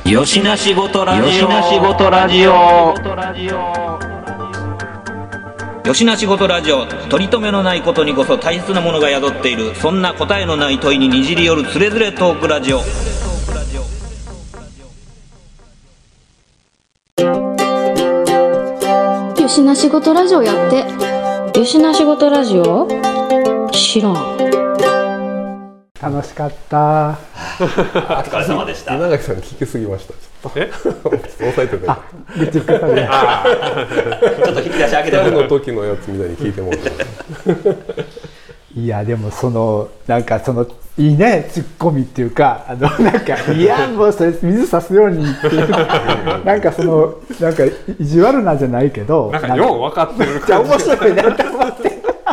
よしなしごとラジオ。よしなしごとラジオ。よしなしごとラジオ。取り留めのないことにこそ大切なものが宿っている。そんな答えのない問いににじり寄るつれづれトークラジオ。 よしなしごとラジオやって。 よしなしごとラジオ知らん。 楽しかった。 お疲れ様でした。 稲垣さん聞きすぎました。ちょっと抑えてください。 愚痴聞かされちょっと引き出し開けてもら誰の時のやつみたいに聞いてもらって。 いやでもなんかいいねツッコミっていうかなんかいやもうそれ水差すようにっていうなんかなんか意地悪なんじゃないけどなんかよう分かってる感じ。面白いなと思って。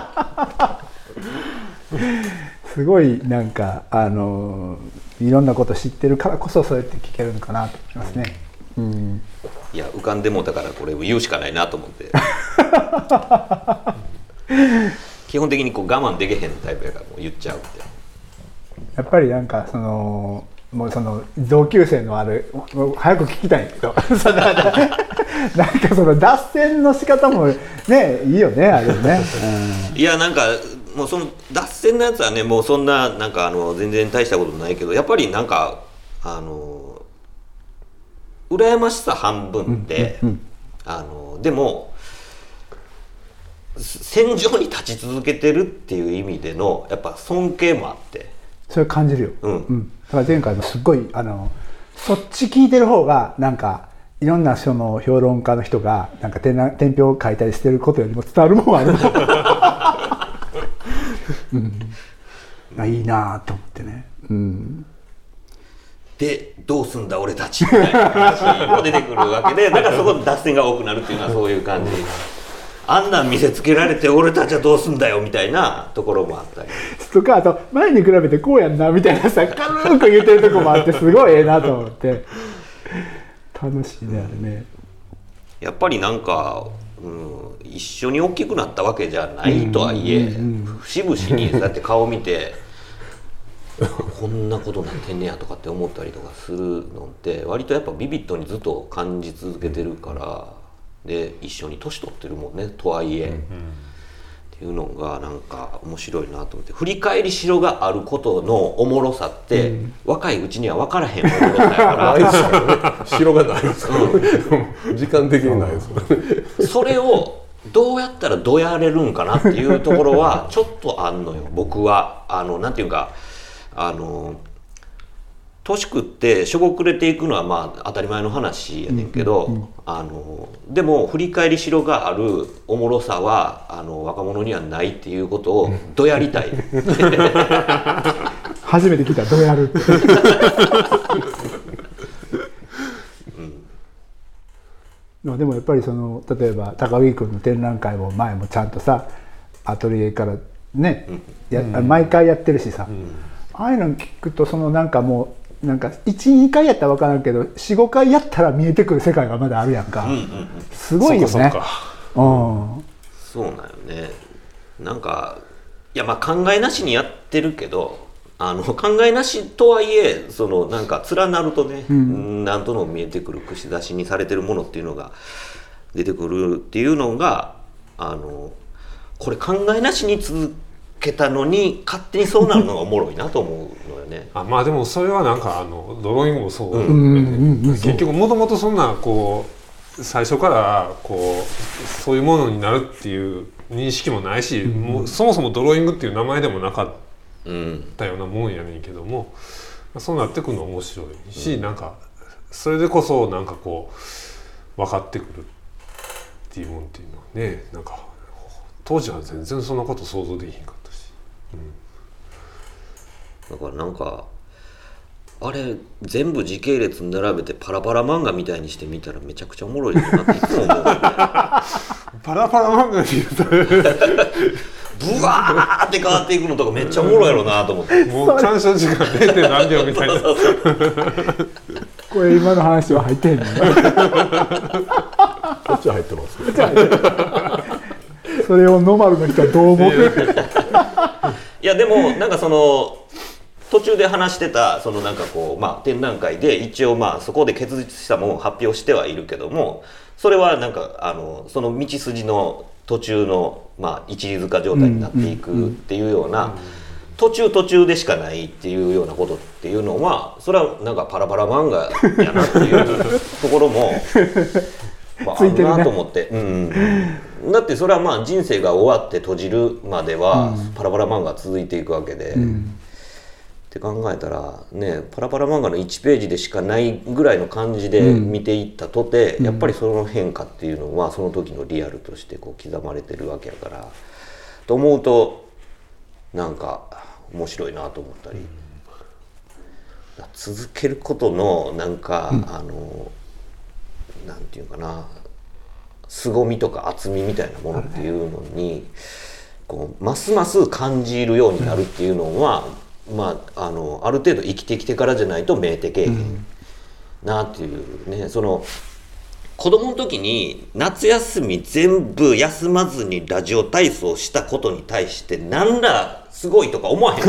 すごいなんかいろんなこと知ってるからこそそうやって聞けるのかなと思いますね。うん、 いや浮かんでもだからこれを言うしかないなと思って基本的にこう我慢できへんタイプやからもう言っちゃうって。 やっぱりなんかもう同級生のもう早く聞きたいけどなんか脱線の仕方もねいいよねあれね、 いやなんかもうその脱線のやつはねもうそんななんか全然大したことないけどやっぱりなんか羨ましさ半分で、でも戦場に立ち続けてるっていう意味でのやっぱ尊敬もあってそれ感じるよ、だから前回もすっごいそっち聞いてる方がなんかいろんな評論家の人がなんか天評を書いたりしてることよりも伝わるもんあるいいなと思ってね、 でどうすんだ俺たちみたいな話も出てくるわけでだからそこで脱線が多くなるっていうのはそういう感じ。あんなん見せつけられて俺たちはどうすんだよみたいなところもあったりとかあと前に比べてこうやんなみたいなさ軽く言ってるとこもあってすごいええなと思って楽しいねあれね。 やっぱりなんか、一緒に大きくなったわけじゃないとはいえ、節々にそうやって顔見てこんなことなってんねやとかって思ったりとかするのって割とやっぱビビッドにずっと感じ続けてるからで一緒に年取ってるもんねとはいえ、っていうのがなんか面白いなと思って振り返りしろがあることのおもろさって、若いうちには分からへんおもろさやからないですからね城がないですから、時間的にないですからね。 それをどうやったらどやれるんかなっていうところはちょっとあんのよ僕は。なんていうか年食ってしょぼくれていくのはまあ当たり前の話やねんけど、でも振り返りしろがあるおもろさは若者にはないっていうことをどやりたい初めて聞いたどやるってでもやっぱり例えば高木君の展覧会も前もちゃんとさアトリエからね、毎回やってるしさ、ああいうの聞くとなんかもうなんか 1,2 回やったら分からんけど 4,5 回やったら見えてくる世界がまだあるやんか、すごいよね。 そうなんよね。なんかいやまあ考えなしにやってるけど考えなしとはいえなんか連なるとね、なんとの見えてくる串刺しにされてるものっていうのが出てくるっていうのがこれ考えなしに続けたのに勝手にそうなるのがおもろいなと思うのよね。 まあでもそれはなんかドローイングもそう、結局もともとそんなこう最初からこうそういうものになるっていう認識もないし、もうそもそもドローイングっていう名前でもなかったようなもんやねんけども、そうなってくるの面白いし、なんかそれでこそなんかこう分かってくるっていうもんっていうのはね、なんか当時は全然そんなこと想像できへんかったし、 だからなんかあれ全部時系列に並べてパラパラ漫画みたいにしてみたらめちゃくちゃおもろいなっていつも思う、ね、 パラパラ漫画に言うとブワーって変わっていくのとかめっちゃおもろいやろなと思ってもう鑑賞時間 0. 何秒みたいなこれ今の話は入ってへんねんこっちは入ってますね。 それをノマルの人はどう思う？ いやでもなんか途中で話してたそのなんかこう、展覧会で一応そこで結実したものを発表してはいるけども、それはなんかその道筋の途中の一里塚状態になっていくっていうような、途中でしかないっていうようなことっていうのは、それはなんかパラパラ漫画やなっていうところもあるなと思って、だってそれは人生が終わって閉じるまではパラパラ漫画続いていくわけで、って考えたらね、パラパラ漫画の1ページでしかないぐらいの感じで見ていったとて、やっぱりその変化っていうのはその時のリアルとしてこう刻まれてるわけやからと思うと、なんか面白いなと思ったり、続けることのなんか、なんていうかな、凄みとか厚みみたいなものっていうのにこうますます感じるようになるっていうのは、ある程度生きてきてからじゃないと見えてけえへんなっていうね。その子供の時に夏休み全部休まずにラジオ体操したことに対してなんらすごいとか思わへん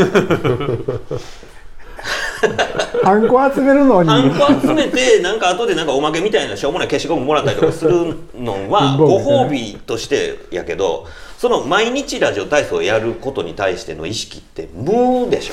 ハンコ集めるのにハンコ集めてなんか後でなんかおまけみたいなしょうもない消しゴムもらったりとかするのはご褒美としてやけど、その毎日ラジオ体操をやることに対しての意識って無でしょ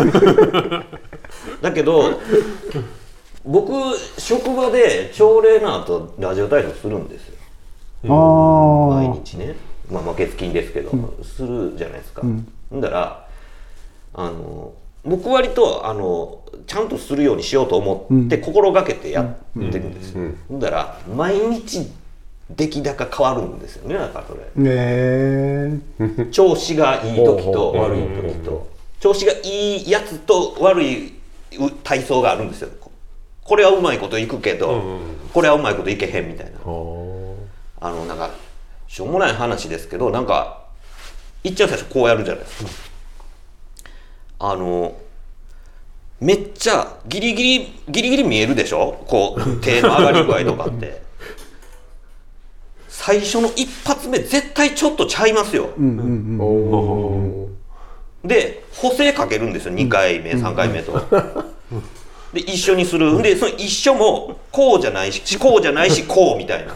だけど僕職場で朝礼の後ラジオ体操するんですよ。毎日ね、月金ですけど、するじゃないですか。だから僕割とちゃんとするようにしようと思って心がけてやってるんですよ。だから毎日出来高変わるんですよね。だからそれ、調子がいい時と悪い時と、調子がいいやつと悪い体操があるんですよ。これはうまいこといくけど、これはうまいこといけへんみたいな。なんかしょうもない話ですけど、なんかいっちゃん最初こうやるじゃないですか。めっちゃギリギリ見えるでしょ、こう手の上がり具合とかって最初の一発目絶対ちょっとちゃいますよ。で補正かけるんですよ、2回目3回目とで一緒にするんで、その一緒もこうじゃないしこうじゃないしこうみたいな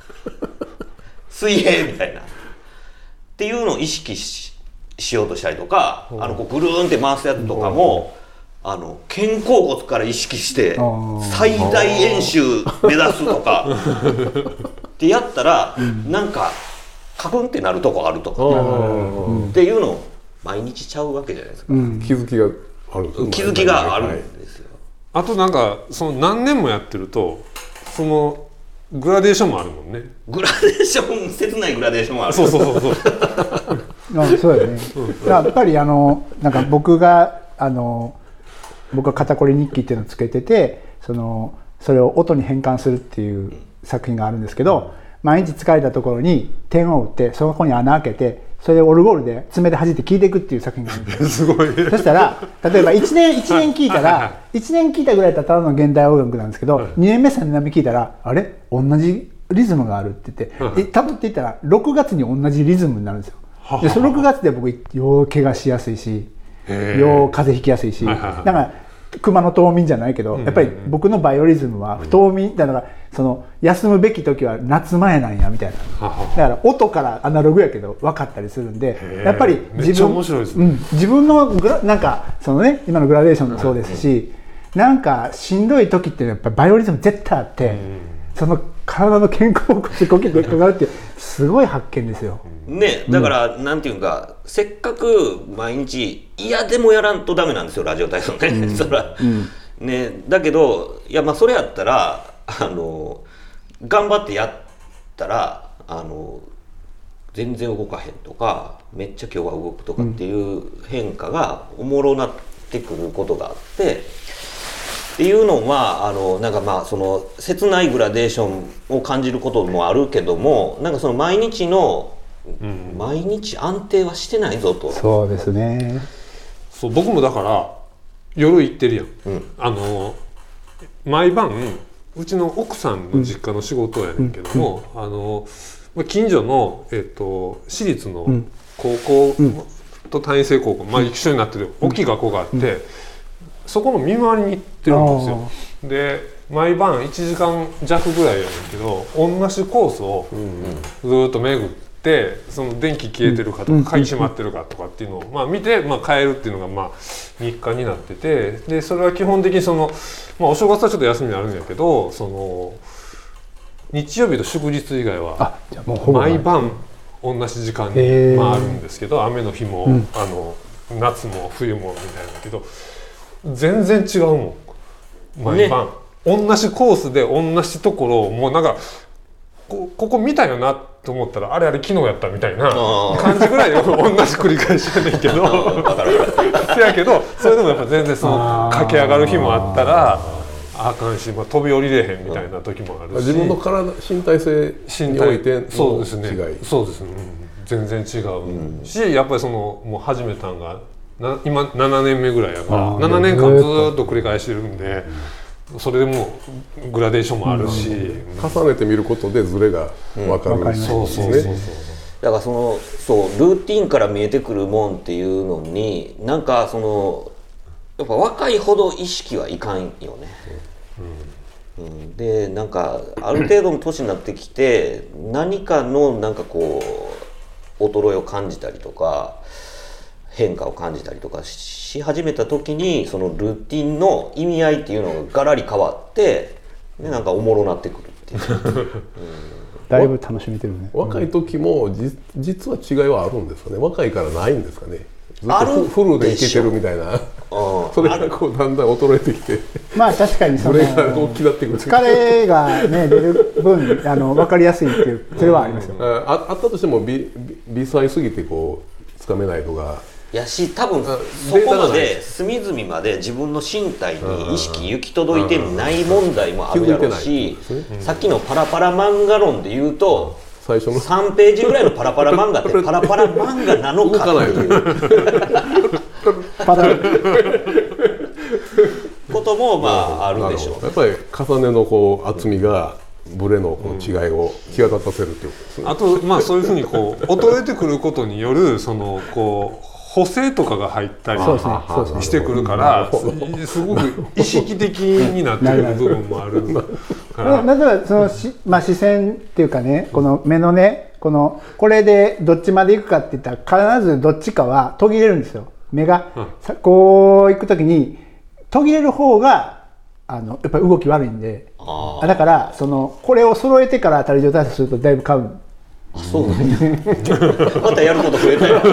水平みたいなっていうのを意識しようとしたりとか、こうぐるーんって回すやつとかも肩甲骨から意識して最大円周目指すとかってやったらなんかカクンってなるとこあるとかっていうのを毎日ちゃうわけじゃないですか。 気づきがある。 気づきがあるんですよ。 あとなんかその何年もやってるとそのグラデーションもあるもんね。 グラデーション、切ないグラデーションもある。 そうそうだね。やっぱりなんか僕は肩こり日記っていうのをつけてて、それを音に変換するっていう作品があるんですけど、毎日疲れたところに点を打ってそこに穴開けて、それでオルゴールで爪で弾いて聴いていくっていう作品があるんですすごい。 そしたら例えば1年聴いたら1年聴いたぐらいだったらただの現代音楽なんですけど、2年目3年目聴いたらあれ同じリズムがあるって言ってたどっていったら6月に同じリズムになるんですよ。でその6月で僕よう怪我しやすいし、よう風邪ひきやすいし、だから熊の冬眠じゃないけど、やっぱり僕のバイオリズムは不冬眠だから、その休むべき時は夏前なんやみたいな。だから音からアナログやけど分かったりするんで、やっぱり自分のなんかそのね、今のグラデーションもそうですし、なんかしんどい時ってやっぱりバイオリズム絶対あって、その体の肩甲骨呼吸がかかるってすごい発見ですよ。 ね、だからなんていうか、せっかく毎日嫌でもやらんとダメなんですよ、ラジオ体操ね。そらね、だけどいやそれやったら頑張ってやったら全然動かへんとか、めっちゃ今日は動くとかっていう変化がおもろなってくることがあって、っていうのはなんかその切ないグラデーションを感じることもあるけども、なんかその毎日安定はしてないぞと。 そうですね。 そう、僕もだから夜行ってるやん、毎晩うちの奥さんの実家の仕事やねんけども、近所の、私立の高校と単位制高校、一緒になってる大きい学校があって、 そこの見回りに行ってるんですよ。で毎晩1時間弱ぐらいやねんけど同じコースをずっと巡ってその電気消えてるかとか鍵閉まってるかとかっていうのを見て帰るっていうのが日課になってて、でそれは基本的にそのお正月はちょっと休みになるんだけどその日曜日と祝日以外は毎晩同じ時間に回るんですけど、雨の日も夏も冬もみたいだけど全然違うもん毎晩。同じコースで同じところをもうなんかここ見たよなと思ったらあれ昨日やったみたいな感じぐらい同じ繰り返しやねんけどせやけどそれでもやっぱ全然その駆け上がる日もあったらあかんし、飛び降りれへんみたいな時もあるし、 自分の体身体性においての違い。 そうですね、全然違うし、やっぱりそのもう始めたんが今7年目ぐらいやから7年間ずっと繰り返してるんで。それでもグラデーションもあるし、 重ねてみることでズレが分かるんですね。 だからそうルーティンから見えてくるもんっていうのになんかそのやっぱ若いほど意識はいかんよね。でなんかある程度の年になってきて何かのなんかこう衰えを感じたりとか変化を感じたりとかし始めた時にそのルーティンの意味合いっていうのがガラリ変わってでなんかおもろなってくるっていうだいぶ楽しめてるね。 若い時も実は違いはあるんですかね。若いからないんですかね。ずっとフルでいけてるみたいなそれがこうだんだん衰えてきて確かにその大きくなってくる疲れがね出る分分かりやすいっていうそれはありますよ。 あったとしても微細すぎてこうつかめないのがやし多分そこまで隅々まで自分の身体に意識行き届いてない問題もあるやろうし、さっきのパラパラ漫画論で言うと最初の 3ページぐらいのパラパラ漫画ってパラパラ漫画なのかっていうこともあるでしょう。 やっぱり重ねのこう厚みがブレのこの違いを際立たせるっていうことですね。 あとそういうふうにこう衰えてくることによるそのこう補正とかが入ったりしてくるからすごく意識的になってくる部分もあるから例えばその視線っていうかねこの目のねこれでどっちまで行くかって言ったら必ずどっちかは途切れるんですよ。目がこう行くときに途切れる方がやっぱり動き悪いんでだからこれを揃えてから当たり状態するとだいぶ変わる。 そうなんやまたやること増えたよ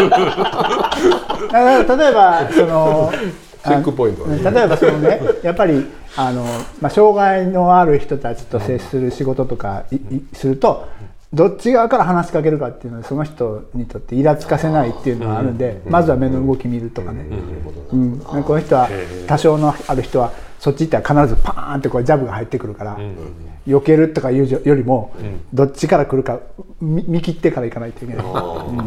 例えばチェックポイント、 例えばやっぱり障害のある人たちと接する仕事とかするとどっち側から話しかけるかっていうのはその人にとってイラつかせないっていうのがあるんでまずは目の動き見るとかね、この人は多少のある人はそっち行ったら必ずパーンってこうジャブが入ってくるから避けるとかいうよりもどっちから来るか見切ってから行かないといけない。なるほどね。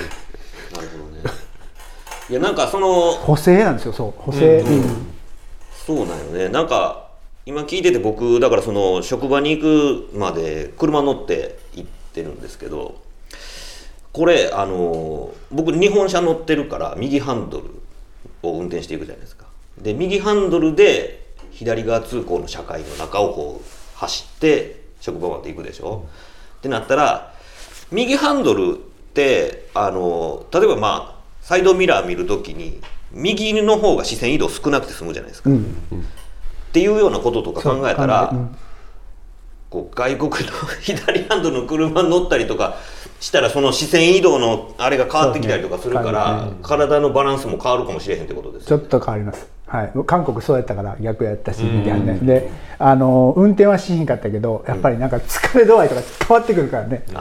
いやなんかその補正なんですよ。補正、 そうなんよね。なんか今聞いてて僕だからその職場に行くまで車乗って行ってるんですけどこれ僕日本車乗ってるから右ハンドルを運転していくじゃないですか。で右ハンドルで左側通行の車界の中をこう走って職場まで行くでしょ、ってなったら右ハンドルって例えばサイドミラー見るときに右の方が視線移動少なくて済むじゃないですか、っていうようなこととか考えたら、こう外国の左ハンドルの車に乗ったりとかしたらその視線移動のあれが変わってきたりとかするから、体のバランスも変わるかもしれへんってことですよね。ちょっと変わります。はい、韓国そうやったから逆やったしみたいなで運転はしひんかったけどやっぱりなんか疲れ度合いとか変わってくるからね。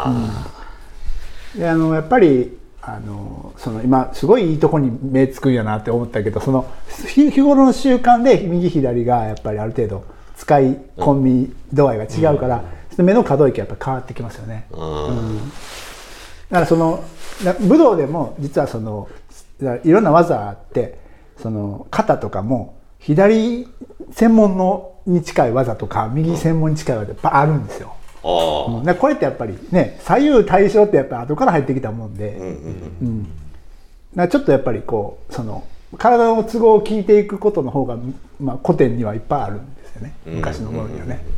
でやっぱり今すごいいいとこに目つくんやなって思ったけど日頃の習慣で右左がやっぱりある程度使い込み度合いが違うから、目の可動域がやっぱ変わってきますよね。だから武道でも実はいろんな技があって肩とかも左専門のに近い技とか右専門に近い技があるんですよ。これってやっぱりね左右対称ってやっぱ後から入ってきたもんで、ちょっとやっぱりこう体の都合を聞いていくことの方が、まあ、古典にはいっぱいあるんですよね、昔のものにはね。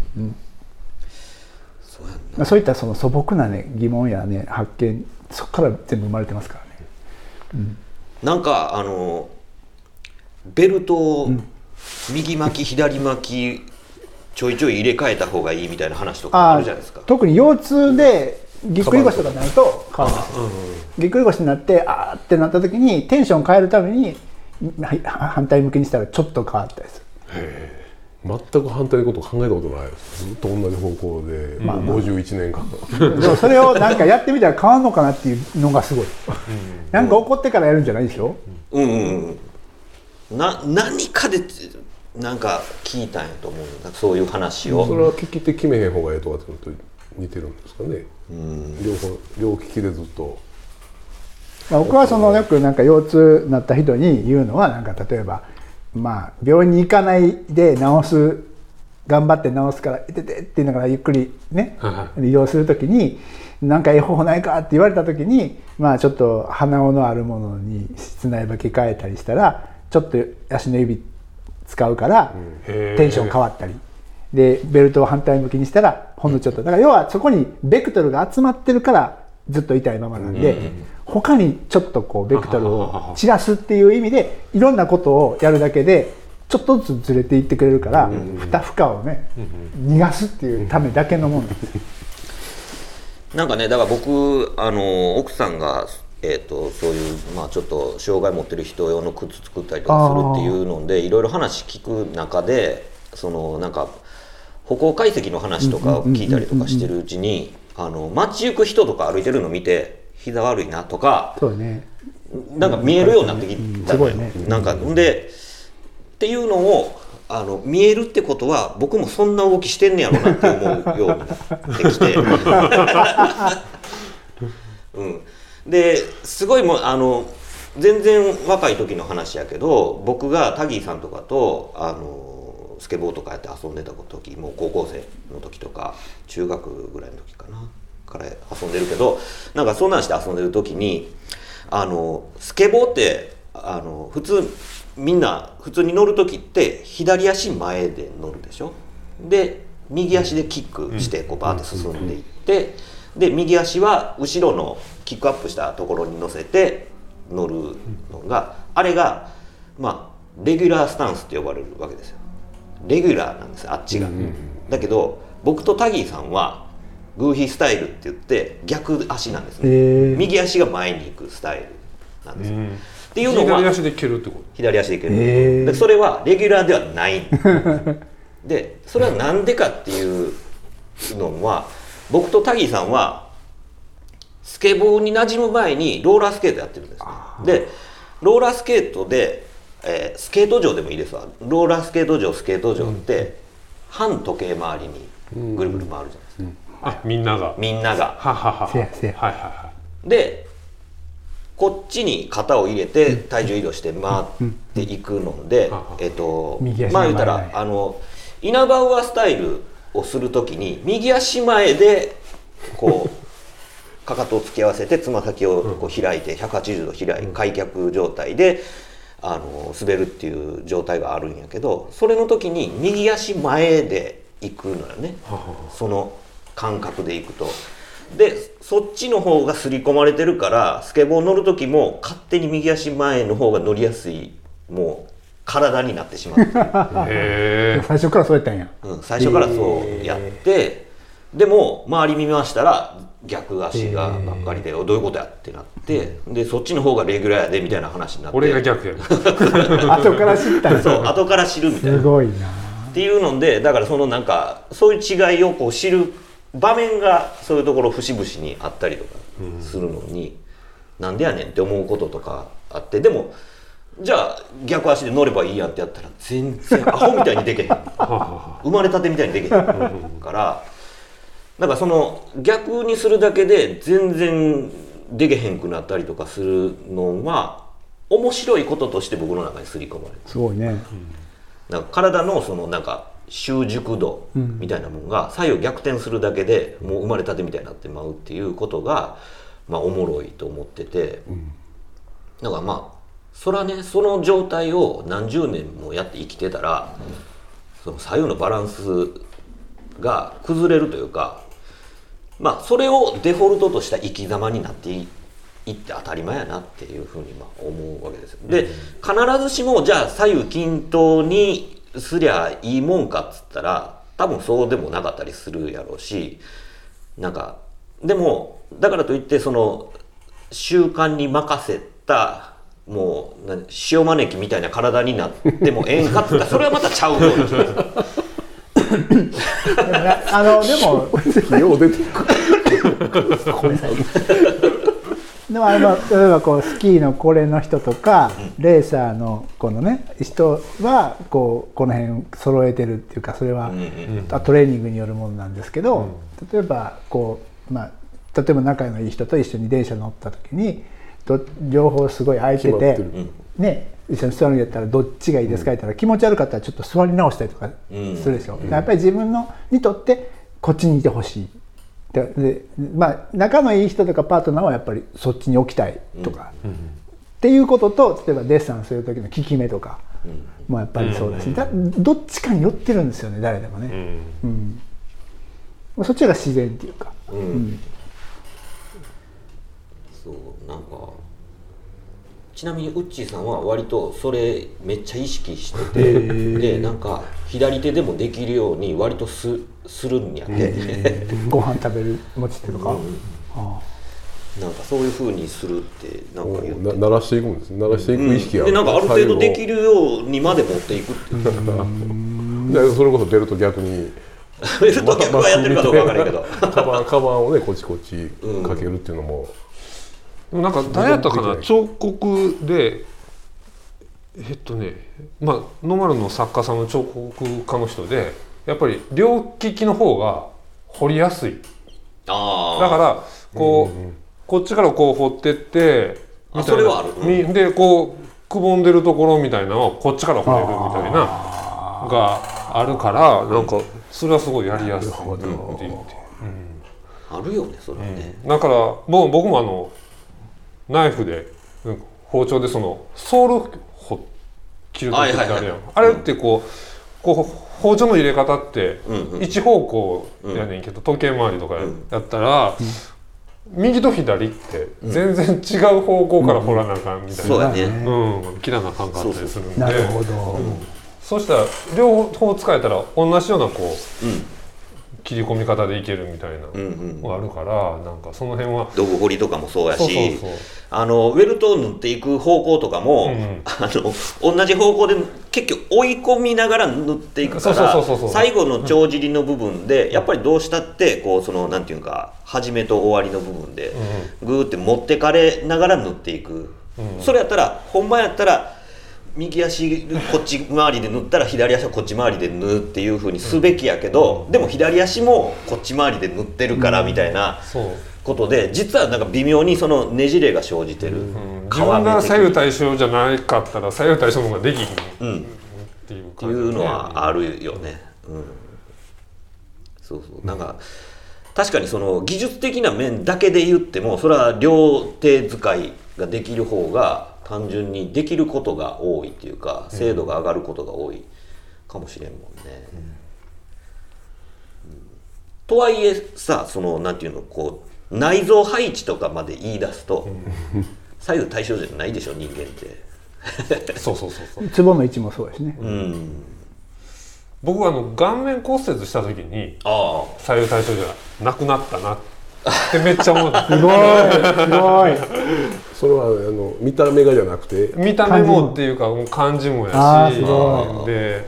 そういったその素朴なね疑問やね発見、そこから全部生まれてますからね。 なんかベルトを右巻き左巻きちょいちょい入れ替えた方がいいみたいな話とかあるじゃないですか。 特に腰痛でぎっくり腰とかになると変わるんですよ。ぎっくり腰になってあーってなった時にテンション変えるために反対向きにしたらちょっと変わったりする。 全く反対のこと考えたことないです。ずっと同じ方向で、51年間でもそれをなんかやってみたら変わるのかなっていうのがすごい。なんか怒ってからやるんじゃないでしょ。 何かでなんか聞いたんやと思う。そういう話を。 それは聞き手決めへん方がええとかってことと似てるんですかね。両利きでずっと。 僕はそのよくなんか腰痛になった人に言うのは、なんか例えばまあ病院に行かないで治す、頑張って治すからいててっていうのからゆっくりね利用するときに、なんか方法ないかって言われたときに、まあちょっと鼻緒のあるものに室内履き替えたりしたらちょっと足の指使うからテンション変わったりで、ベルトを反対向きにしたらほんのちょっと、だから要はそこにベクトルが集まってるからずっと痛いままなんで、他にちょっとこうベクトルを散らすっていう意味でいろんなことをやるだけでちょっとずつずれていってくれるから、負荷をね逃がすっていうためだけのものなんですよ。 なんかね、だから僕奥さんがそういうまあちょっと障害持ってる人用の靴作ったりとかするっていうのでいろいろ話聞く中で、そのなんか歩行解析の話とかを聞いたりとかしてるうちに、街行く人とか歩いてるの見て膝悪いなとか、 そうね、 なんか見えるようになってきたすごいね。 なんかでっていうのを見えるってことは僕もそんな動きしてんねやろなって思うようになってきて、ですごいもう全然若い時の話やけど、僕がタギーさんとかとスケボーとかやって遊んでた時、もう高校生の時とか中学ぐらいの時かなから遊んでるけど、なんかそんなんして遊んでる時にスケボーって普通みんな普通に乗る時って左足前で乗るでしょ。で右足でキックしてこうバーって進んでいって、で右足は後ろのキックアップしたところに乗せて乗るのが、あれがまあレギュラースタンスって呼ばれるわけですよ。レギュラーなんですよ、あっちが。だけど僕とタギーさんはグーフィースタイルって言って逆足なんですね。右足が前に行くスタイルなんですよ。っていうのは左足で蹴るってこと？ 左足で蹴る。でそれはレギュラーではないで、それはなんでかっていうのは、僕とタギーさんはスケボーに馴染む前にローラースケートやってるんですね。でローラースケートで、スケート場でもいいですわ。ローラースケート場、スケート場って反時計回りにぐるぐる回るじゃないですか。 みんながでこっちに肩を入れて体重移動して回っていくので、まあ言ったらイナバウアースタイルをするときに右足前でこうかかとを突き合わせてつま先をこう開いて180度開い開脚状態で滑るっていう状態があるんやけど、それの時に右足前で行くのよね。その感覚で行くと。でそっちの方が刷り込まれてるから、スケボー乗る時も勝手に右足前の方が乗りやすいもう体になってしまって最初からそうやったんや。 最初からそうやって、でも周り見ましたら逆足がばっかりで、どういうことやってなって、でそっちの方がレギュラーやでみたいな話になって、 俺が逆や後から知ったんや。 そう後から知るみたいな。 すごいなっていうので、だからそのなんかそういう違いをこう知る場面がそういうところ節々にあったりとかするのに、なんでやねんって思うこととかあって、でもじゃあ逆足で乗ればいいやんってやったら全然アホみたいにできへん生まれたてみたいにできへんから、なんかその逆にするだけで全然できへんくなったりとかするのは面白いこととして僕の中に刷り込まれる。 すごいね。 なんか体のそのなんか習熟度みたいなものが左右逆転するだけでもう生まれたてみたいになってまうっていうことがまあおもろいと思ってて、だからまあそらねその状態を何十年もやって生きてたらその左右のバランスが崩れるというか、まあそれをデフォルトとした生き様になっていって当たり前やなっていうふうにまあ思うわけですよ。で必ずしもじゃあ左右均等にすりゃいいもんかっつったら多分そうでもなかったりするやろうし、なんかでもだからといってその習慣に任せたもう塩招きみたいな体になってもええんかっつったらそれはまたちゃうような気がする。 でもよう出てくるごめんなさいでも例えばこうスキーのこれの人とか、レーサーのこのね人はこの辺揃えてるっていうか、それはトレーニングによるものなんですけど、例えばこう例えば仲のいい人と一緒に電車乗った時に両方すごい空いててね、一緒に座るんやったらどっちがいいですかって言ったら気持ち悪かったらちょっと座り直したりとかするでしょ。やっぱり自分にとってこっちにいてほしい。で仲のいい人とかパートナーはやっぱりそっちに置きたいとか、っていうことと、例えばデッサンする時の効き目とかもやっぱりそうだし、どっちかに寄ってるんですよね、誰でもね。そっちが自然っていうか。 そうなんかちなみにウッチーさんは割とそれめっちゃ意識してて、でなんか左手でもできるように割とするんやって、 ご飯食べる持ちっていうのか、 なんかそういう風にするってなんか言って鳴らしていくんです。鳴らしていく意識が、 でなんかある程度できるようにまで持っていくっていうそれこそベルト逆にベルト逆はやってるかどうかわからないけどカバンをねこっちかけるっていうのも、 なんか誰やったかな、彫刻でノーマルの作家さんの彫刻家の人でやっぱり両利きの方が彫りやすい。だからこっちからこう彫ってってみたいな、 それはある、 でこうくぼんでるところみたいなのをこっちから彫れるみたいながあるから、なんかそれはすごいやりやすいって言って、 あるよねそれはね。 だから僕もナイフで包丁でそのソール切る時ってあるやん、あれってこう包丁の入れ方って一方向やねんけど、時計回りとかやったら、右と左って全然違う方向から彫らなあかんみたいな、 そうやね、 切らなあかんかったりするんで、 なるほど、 そしたら両方使えたら同じようなこう切り込み方でいけるみたいなのがあるから、なんかその辺は道具彫りとかもそうやし、ウそうェルトを塗っていく方向とかも、同じ方向で結局追い込みながら塗っていくから、最後の帳尻の部分でやっぱりどうしたってこうそのなんていうか始めと終わりの部分でグーって持ってかれながら塗っていく、それやったらほんまやったら右足こっち回りで塗ったら左足はこっち回りで塗っていう風にすべきやけど、でも左足もこっち回りで塗ってるからみたいなことで、実はなんか微妙にそのねじれが生じてる、 自分が左右対称じゃないかったら左右対称の方ができひんっていう感じ、 いうのはあるよね。そうなんか確かにその技術的な面だけで言ってもそれは両手使いができる方が単純にできることが多いっていうか、精度が上がることが多いかもしれんもんね。とはいえさ、そのなんていうのこう内臓配置とかまで言い出すと左右対称じゃないでしょ人間って。 そうツボの位置もそうですね。 僕は顔面骨折した時に左右対称じゃなくなったなってめっちゃ思ったすごいそれは見た目がじゃなくて見た目もっていうか感じもやし、で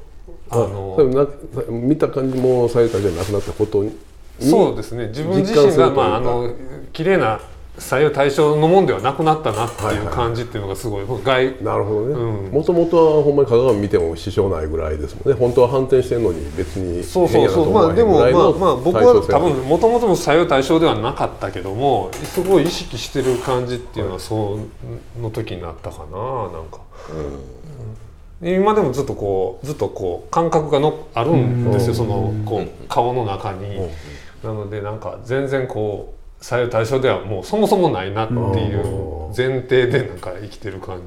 見た感じも左右対称じゃなくなったことに、 そうですね、自分自身が綺麗な左右対称のもんではなくなったなっていう感じっていうのがすごいなるほどね。もともとはほんまに鏡見ても支障ないぐらいですもんね。本当は反転してるのに別に変やなと思わへんぐらいの僕は多分もともとも左右対称ではなかったけども、すごい意識してる感じっていうのはその時になったかな。なんか今でもずっとこう感覚があるんですよ、そのこう顔の中に。なのでなんか全然こう左右対称ではもうそもそもないなっていう前提でなんか生きてる感じ。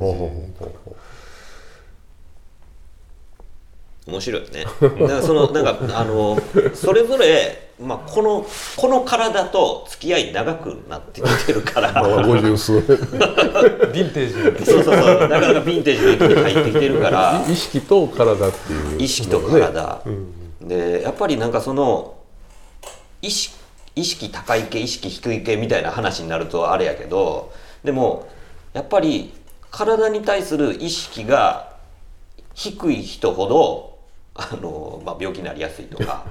面白いね。だからそのなんかそれぞれ、まあ、この体と付き合い長くなってきてるから 50数年ヴィンテージそうなかなかヴィンテージの域に入ってきてるから意識と体っていう、 意識と体、でやっぱりなんかその意識高い系意識低い系みたいな話になるとあれやけど、でもやっぱり体に対する意識が低い人ほどまあ、病気になりやすいとか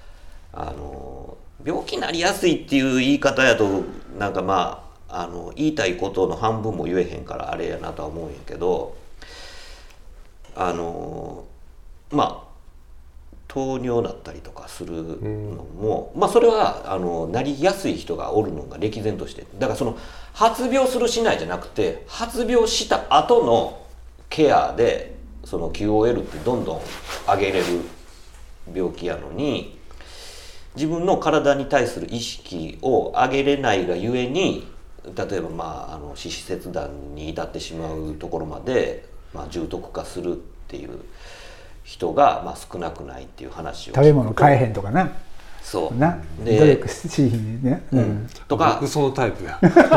病気になりやすいっていう言い方やとなんかまあ言いたいことの半分も言えへんからあれやなとは思うんやけどまあ糖尿だったりとかするのも、まあそれはなりやすい人がおるのが歴然として、だからその発病するしないじゃなくて発病した後のケアでその QOL ってどんどん上げれる病気やのに、自分の体に対する意識を上げれないがゆえに、例えばまあ四肢切断に至ってしまうところまで、まあ、重篤化するっていう人がまあ少なくないっていう話を食べ物買えへんとかな、 そうなで努力しひんね、 とか僕そのタイプや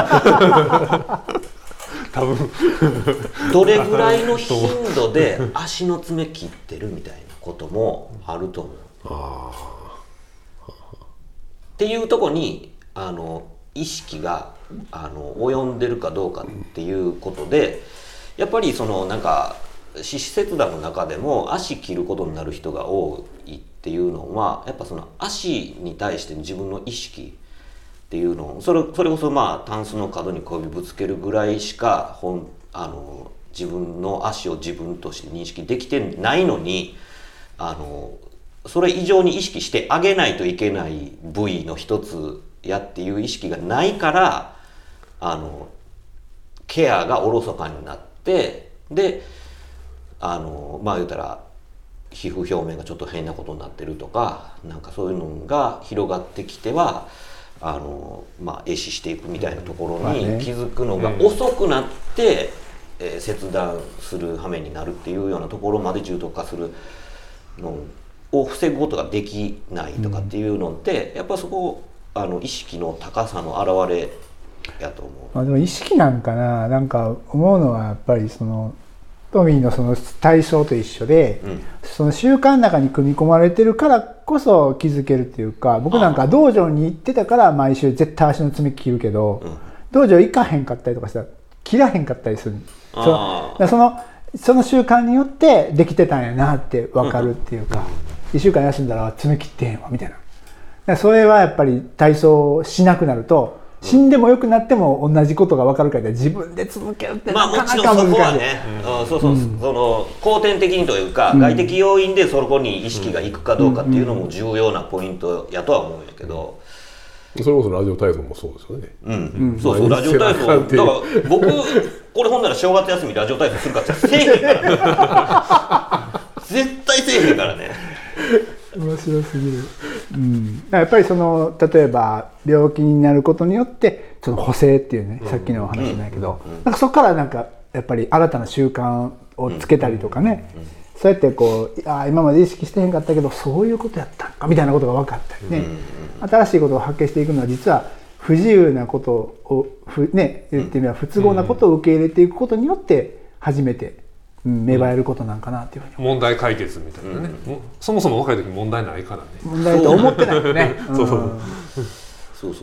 多分どれぐらいの頻度で足の爪切ってるみたいなこともあると思う。っていうとこに意識が及んでるかどうかっていうことで、やっぱりそのなんか四肢切断の中でも足切ることになる人が多いっていうのは、やっぱその足に対して自分の意識っていうのをそれこそまあタンスの角に小指ぶつけるぐらいしか自分の足を自分として認識できてないのにそれ以上に意識してあげないといけない部位の一つやっていう意識がないからケアがおろそかになって、でまあ言うたら皮膚表面がちょっと変なことになってるとか、なんかそういうのが広がってきてはまあ、壊死していくみたいなところに気づくのが遅くなって、切断する羽目になるっていうようなところまで重篤化するのを防ぐことができないとかっていうのって、やっぱそこ意識の高さの表れやと思う。 でも意識なんかな、なんか思うのはやっぱりそのトミーのその対象と一緒で、その習慣の中に組み込まれてるからこそ気づけるっていうか、僕なんか道場に行ってたから毎週絶対足の爪切るけど、道場行かへんかったりとかしたら切らへんかったりする。その習慣によってできてたんやなって分かるっていうか、1週間休んだら爪切ってへんわみたいな。それはやっぱり体操しなくなると死んでもよくなっても同じことが分かるから、自分で続けるってなかなか難しい。 まあもちろんそこはね、その後天的にというか、外的要因でそこに意識がいくかどうかっていうのも重要なポイントやとは思うんやけど、 それこそラジオ体操もそうですよね。 そうラジオ体操だから僕これほんなら正月休みラジオ体操するかってせえへんからね絶対せえへんからね。 面白すぎる。やっぱりその例えば病気になることによってその補正っていうね、さっきのお話じゃないけど、なんかそこからなんかやっぱり新たな習慣をつけたりとかね、そうやってこう今まで意識してへんかったけどそういうことやったんかみたいなことが分かったりね、新しいことを発見していくのは実は不自由なことをね、言ってみれば不都合なことを受け入れていくことによって初めて芽生えることなんかなっていうふうに、 問題解決みたいなね、そもそも若い時問題ないからね、 問題と思ってないよね。 そう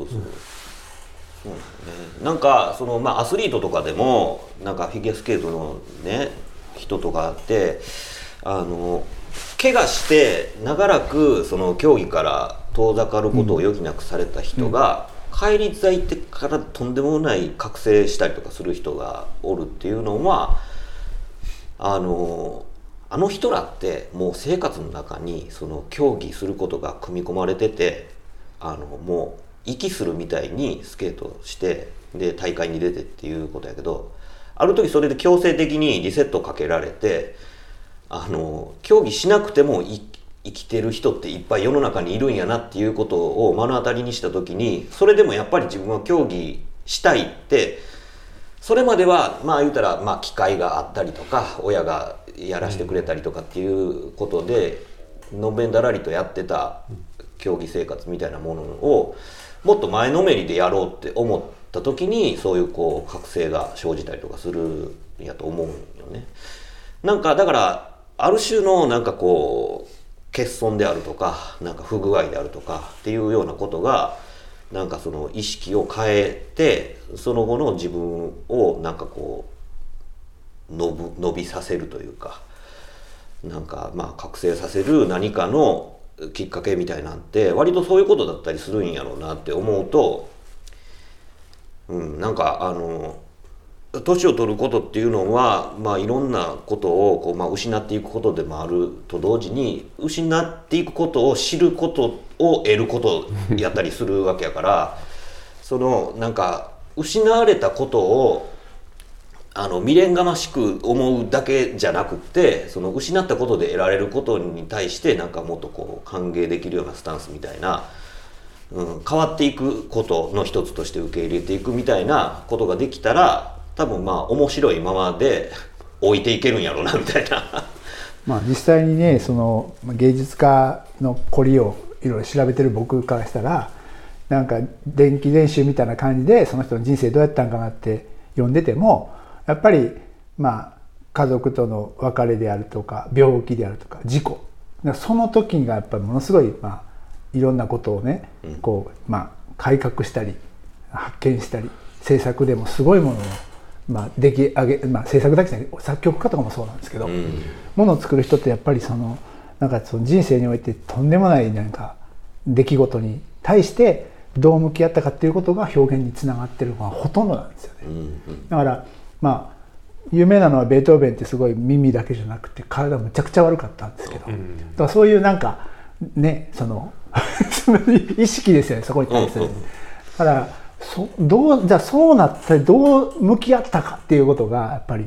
なんかそのまあアスリートとかでもなんかフィギュアスケートのね人とかって怪我して長らくその競技から遠ざかることを余儀なくされた人が、返り咲いてからとんでもない覚醒したりとかする人がおるっていうのは、あの人らってもう生活の中にその競技することが組み込まれてて、もう息するみたいにスケートしてで大会に出てっていうことやけど、ある時それで強制的にリセットかけられて競技しなくても生きてる人っていっぱい世の中にいるんやなっていうことを目の当たりにした時に、それでもやっぱり自分は競技したいってそれまではまあ言うたらまあ機会があったりとか親がやらせてくれたりとかっていうことでのんべんだらりとやってた競技生活みたいなものをもっと前のめりでやろうって思った時にそういうこう覚醒が生じたりとかするんやと思うんよね。なんかだからある種のなんかこう欠損であるとかなんか不具合であるとかっていうようなことがなんかその意識を変えてその後の自分をなんかこう伸びさせるというかなんかまあ覚醒させる何かのきっかけみたいなんて割とそういうことだったりするんやろうなって思うと、なんか年を取ることっていうのは、まあ、いろんなことをこう、まあ、失っていくことでもあると同時に失っていくことを知ることを得ることやったりするわけやからそのなんか失われたことを未練がましく思うだけじゃなくってその失ったことで得られることに対してなんかもっとこう歓迎できるようなスタンスみたいな、変わっていくことの一つとして受け入れていくみたいなことができたら多分まあ面白いままで置いていけるんやろうなみたいなまあ実際にねその芸術家の凝りをいろいろ調べてる僕からしたらなんか伝記伝習みたいな感じでその人の人生どうやったんかなって読んでてもやっぱりまあ家族との別れであるとか病気であるとか事故その時がやっぱりものすごいまあいろんなことをねこうまあ改革したり発見したり制作でもすごいものをまあ出来上げまあ制作だけじゃなくて作曲家とかもそうなんですけどものを作る人ってやっぱりそのなんかその人生においてとんでもないなんか出来事に対してどう向き合ったかっていうことが表現につながってるのがほとんどなんですよね。だからまあ有名なのはベートーベンってすごい耳だけじゃなくて体むちゃくちゃ悪かったんですけど、だからそういうなんかねその意識ですよねそこに対する。だからじゃあそうなったらどう向き合ったかっていうことがやっぱり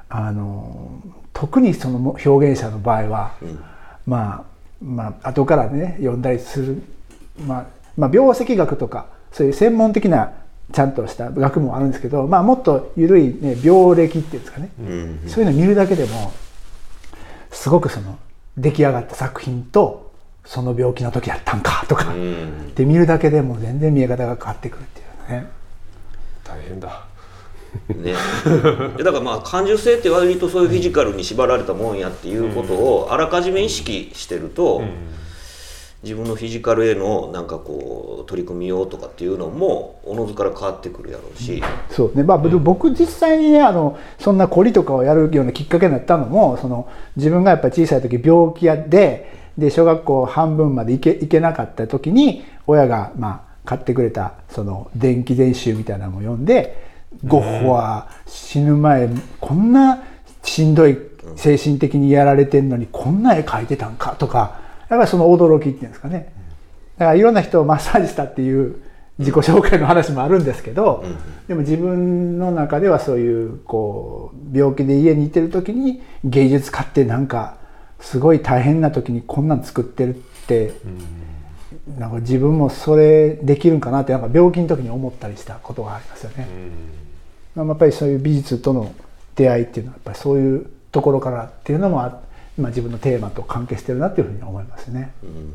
特にその表現者の場合は、まあ後からね読んだりする、まあ病跡学とかそういう専門的なちゃんとした学問あるんですけど、まあ、もっと緩い、ね、病歴っていうんですかね、そういうのを見るだけでもすごくその出来上がった作品とその病気の時やったんかとかって見るだけでも全然見え方が変わってくるっていうね。 大変だね、だからまあ感受性って割とそういうフィジカルに縛られたもんやっていうことをあらかじめ意識してると、自分のフィジカルへのなんかこう取り組みようとかっていうのもおのずから変わってくるやろうし、 そうね、まあ、僕実際にねそんな凝りとかをやるようなきっかけになったのもその自分がやっぱり小さい時病気で小学校半分まで行けなかった時に親がまあ買ってくれたその伝記伝習みたいなのを読んで、ゴッホは死ぬ前こんなしんどい精神的にやられてんのにこんな絵描いてたんかとか、やっぱりその驚きっていうんですかね。だからいろんな人をマッサージしたっていう自己紹介の話もあるんですけど、でも自分の中ではそういうこう病気で家にいてる時に芸術家ってなんかすごい大変な時にこんなん作ってるってなんか自分もそれできるんかなってなんか病気の時に思ったりしたことがありますよね。やっぱりそういう美術との出会いっていうのはやっぱりそういうところからっていうのも今自分のテーマと関係してるなっていうふうに思いますね。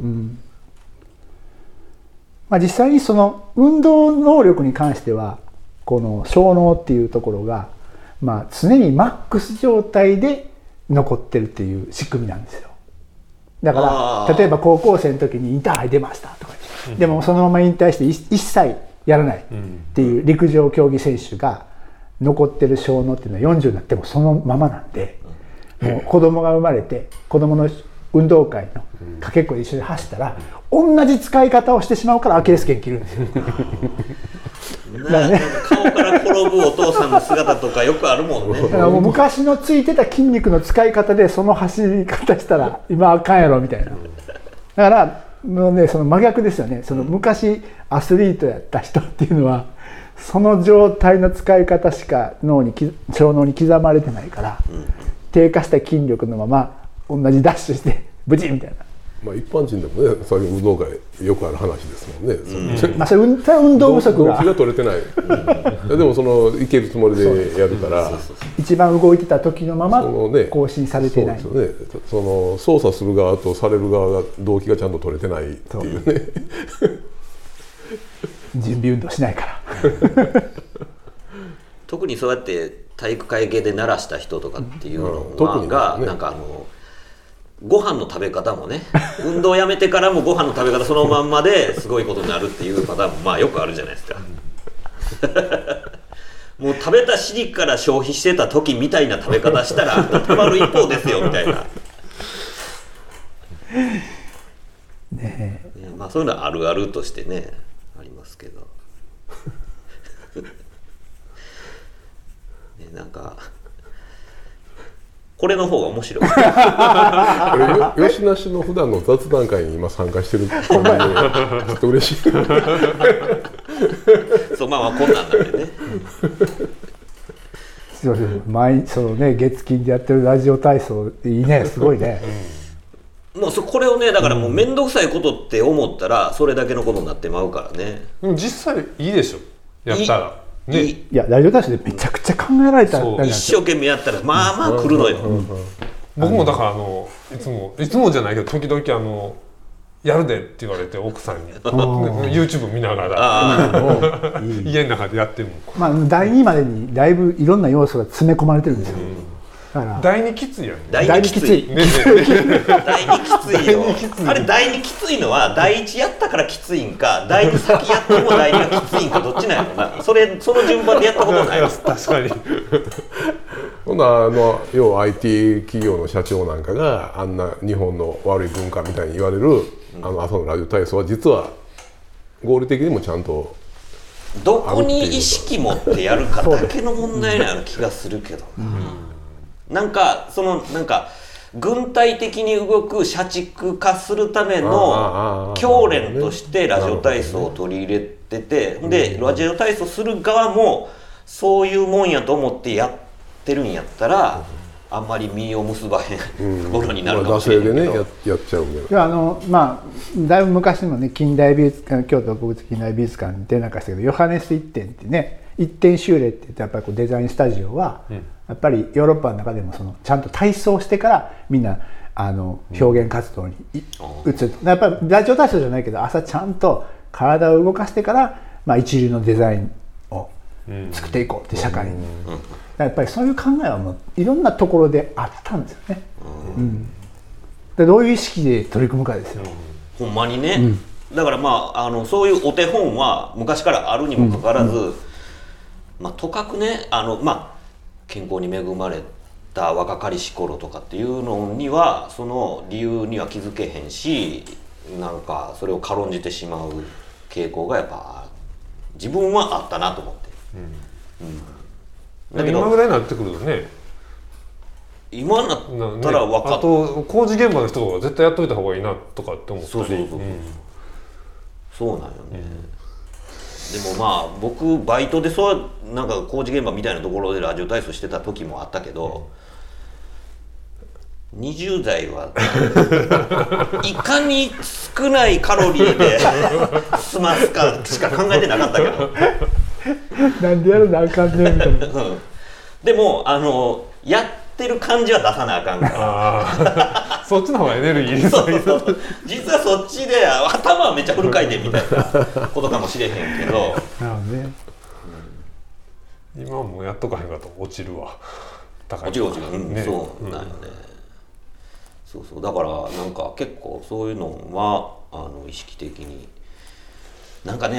まあ、実際にその運動能力に関してはこの小脳っていうところがまあ常にマックス状態で残ってるっていう仕組みなんですよ。だから例えば高校生の時にインターハイ出ましたとか、でもそのまま引退して一切やらないっていう陸上競技選手が残ってる小脳っていうのは40になってもそのままなんで、もう子供が生まれて子供の運動会のかけっこで一緒に走ったら同じ使い方をしてしまうからアキレス腱切るんですよ。 なんか顔から転ぶお父さんの姿とかよくあるもんね。 だからもう昔のついてた筋肉の使い方でその走り方したら今あかんやろみたいな。だからもうねその真逆ですよね。その昔アスリートやった人っていうのはその状態の使い方しか小脳に刻まれてないから、低下した筋力のまま同じダッシュしてブチッみたいなまあ一般人でもね、そういう運動会よくある話ですもんね。 まあそれ運動不足が動機が取れてない。でもそのいけるつもりでやるから、 一番動いてた時のままね、 更新されてない。 そうですよね。その操作する側とされる側が動機がちゃんと取れてないっていうね。 準備運動しないから。 特にそうやって体育会系で鳴らした人とかっていうのが、なんかご飯の食べ方もね、運動やめてからもご飯の食べ方そのまんまですごいことになるっていうパターンもまあよくあるじゃないですか。もう食べた尻から消費してた時みたいな食べ方したらたまる一方ですよみたいな。ね、まあそういうのはあるあるとしてねありますけど。ね、なんか。これの方が面白い。 吉梨の普段の雑談会に今参加してる感じでちょっと嬉しい。 そう、まあまあこんなんなんでね。 そのね月金でやってるラジオ体操いいね、すごいね。 もうこれをねだからもう面倒くさいことって思ったらそれだけのことになってまうからね。 でも実際いいでしょ、やったら。ね、 いやラジオ体操でめちゃくちゃ考えられた。 一生懸命やったらまあまあ来るのよ。 僕もだからいつもじゃないけど時々やるでって言われて奥さんにYouTube 見ながら家の中でやっても、 まあ第2までにだいぶいろんな要素が詰め込まれてるんですよ。 第2きついやん。 第2きつい。第2きついよ。あれ第2きついのは第1やったからきついんか、第2先やっても第2がきついんかどっちなんやろな。その順番でやったことないです。 確かに。 ほんな要は IT 企業の社長なんかがあんな日本の悪い文化みたいに言われる朝のラジオ体操は実は合理的にもちゃんとどこに意識持ってやるかだけの問題なような気がするけどな。なんか軍隊的に動く社畜化するための教練としてラジオ体操を取り入れてて、でラジオ体操する側もそういうもんやと思ってやってるんやったらあんまり身を結ばへんところになるかもしれないけど、 惰性でねやっちゃうけど、 まあだいぶ昔のね近代美術館、京都国立近代美術館に展覧会したけど、ヨハネス一展ってね、一点修例って言ってやっぱりデザインスタジオは、やっぱりヨーロッパの中でもちゃんと体操してからみんな表現活動に移る。やっぱりラジオ体操じゃないけど朝ちゃんと体を動かしてから、まあ、一流のデザインを作っていこうって社会に、やっぱりそういう考えはもういろんなところであったんですよね。でどういう意識で取り組むかですよ。 ほんまにね、だからまあそういうお手本は昔からあるにもかかわらず、まあとかくねまあ健康に恵まれた若かりし頃とかっていうのにはその理由には気づけへんし、なんかそれを軽んじてしまう傾向がやっぱ自分はあったなと思って、 だけど今ぐらいになってくるとね、 今になったら分かっあと工事現場の人が絶対やっといた方がいいなとかって思ったり、 そうなんよね。でもまあ僕バイトでなんか工事現場みたいなところでラジオ体操してた時もあったけど、20代はいかに少ないカロリーで済ますかしか考えてなかったけどなんでやるなあかんねみたいなでもやってる感じは出さなあかんからそっちの方がエネルギーそう実はそっちで頭はめっちゃフル回転みたいなことかもしれへんけど今はもうやっとかへんかと落ちるわ。 落ちる、そうなんよね。そうだからなんか結構そういうのは意識的になんかね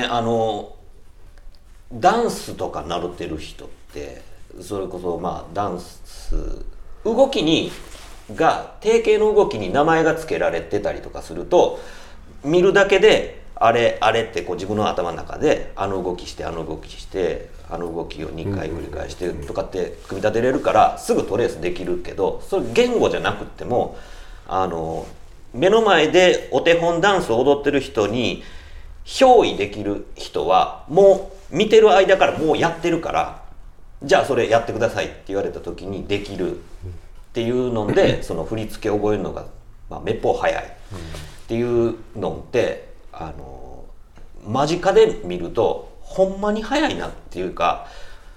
ダンスとか習ってる人ってそれこそまあダンス動きが定型の動きに名前が付けられてたりとかすると見るだけであれってこう自分の頭の中で動きして動きして動きを2回繰り返してとかって組み立てれるからすぐトレースできるけど、それ言語じゃなくっても目の前でお手本ダンスを踊ってる人に憑依できる人はもう見てる間からもうやってるから、じゃあそれやってくださいって言われた時にできるっていうのでその振り付けを覚えるのがめっぽう速いっていうのって間近で見るとほんまに速いなっていうか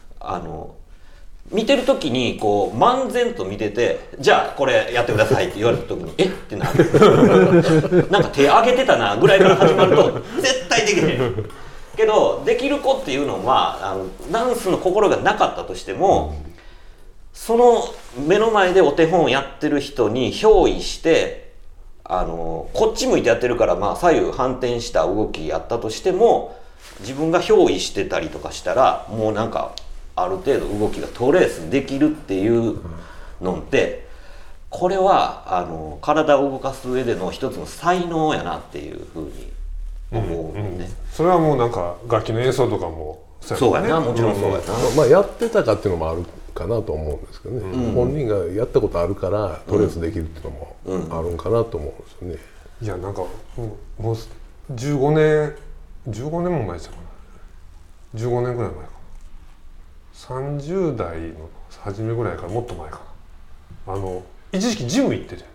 見てる時にこう漫然と見ててじゃあこれやってくださいって言われた時にえってなるなんか手上げてたなぐらいから始まると絶対できへんけどできる子っていうのはダンスの心がなかったとしても、その目の前でお手本やってる人に憑依してこっち向いてやってるから左右反転した動きやったとしても自分が憑依してたりとかしたらもうなんかある程度動きがトレースできるっていうのってこれは体を動かす上での一つの才能やなっていうふうに思うね、 それはもうなんか楽器の演奏とかもそうやなもちろんそうやな、 やってたかっていうのもあるかなと思うんですけどね、本人がやったことあるからトレースできるっていうのもあるんかなと思うんですよね。 いやなんかもう15年も前じゃん15年ぐらい前か30代の初めぐらいからもっと前かな一時期ジム行ってて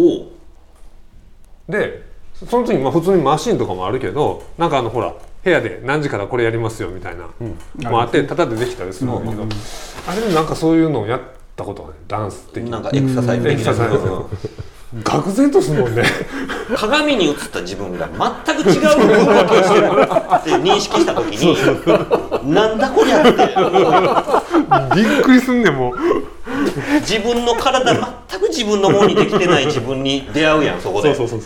でその時普通にマシンとかもあるけどなんかほら部屋で何時からこれやりますよみたいなもあってタダでできたりするんだけど、あれでなんかそういうのをやったことがねダンス的なんかエクササイズ的な愕然とするもんね鏡に映った自分が全く違う動きをしてるって認識した時になんだこりゃってびっくりすんねんもう自分の体全く自分のものにできてない自分に出会うやんそこでそう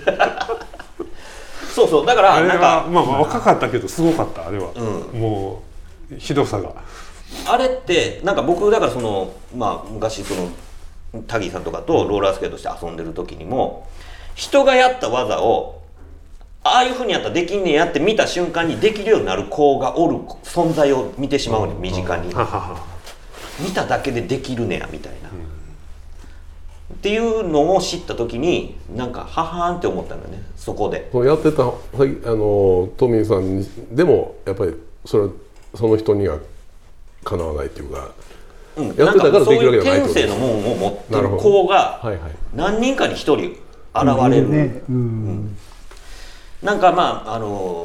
だからあれは若かったけどすごかったあれは、もうひどさがあれってなんか僕だから昔タギーさんとかとローラースケートして遊んでる時にも人がやった技をああいう風にやったらできんねやって見た瞬間にできるようになる子がおる存在を見てしまうね身近に見ただけでできるねやみたいな、っていうのを知った時になんかははーんって思ったんだよねそこでやってたトミーさんでもやっぱりその人にはかなわないっていうか、やってたからできるわけじゃないってことです。 そういう天性のもんを持ってる子が何人かに一人現れる、なんか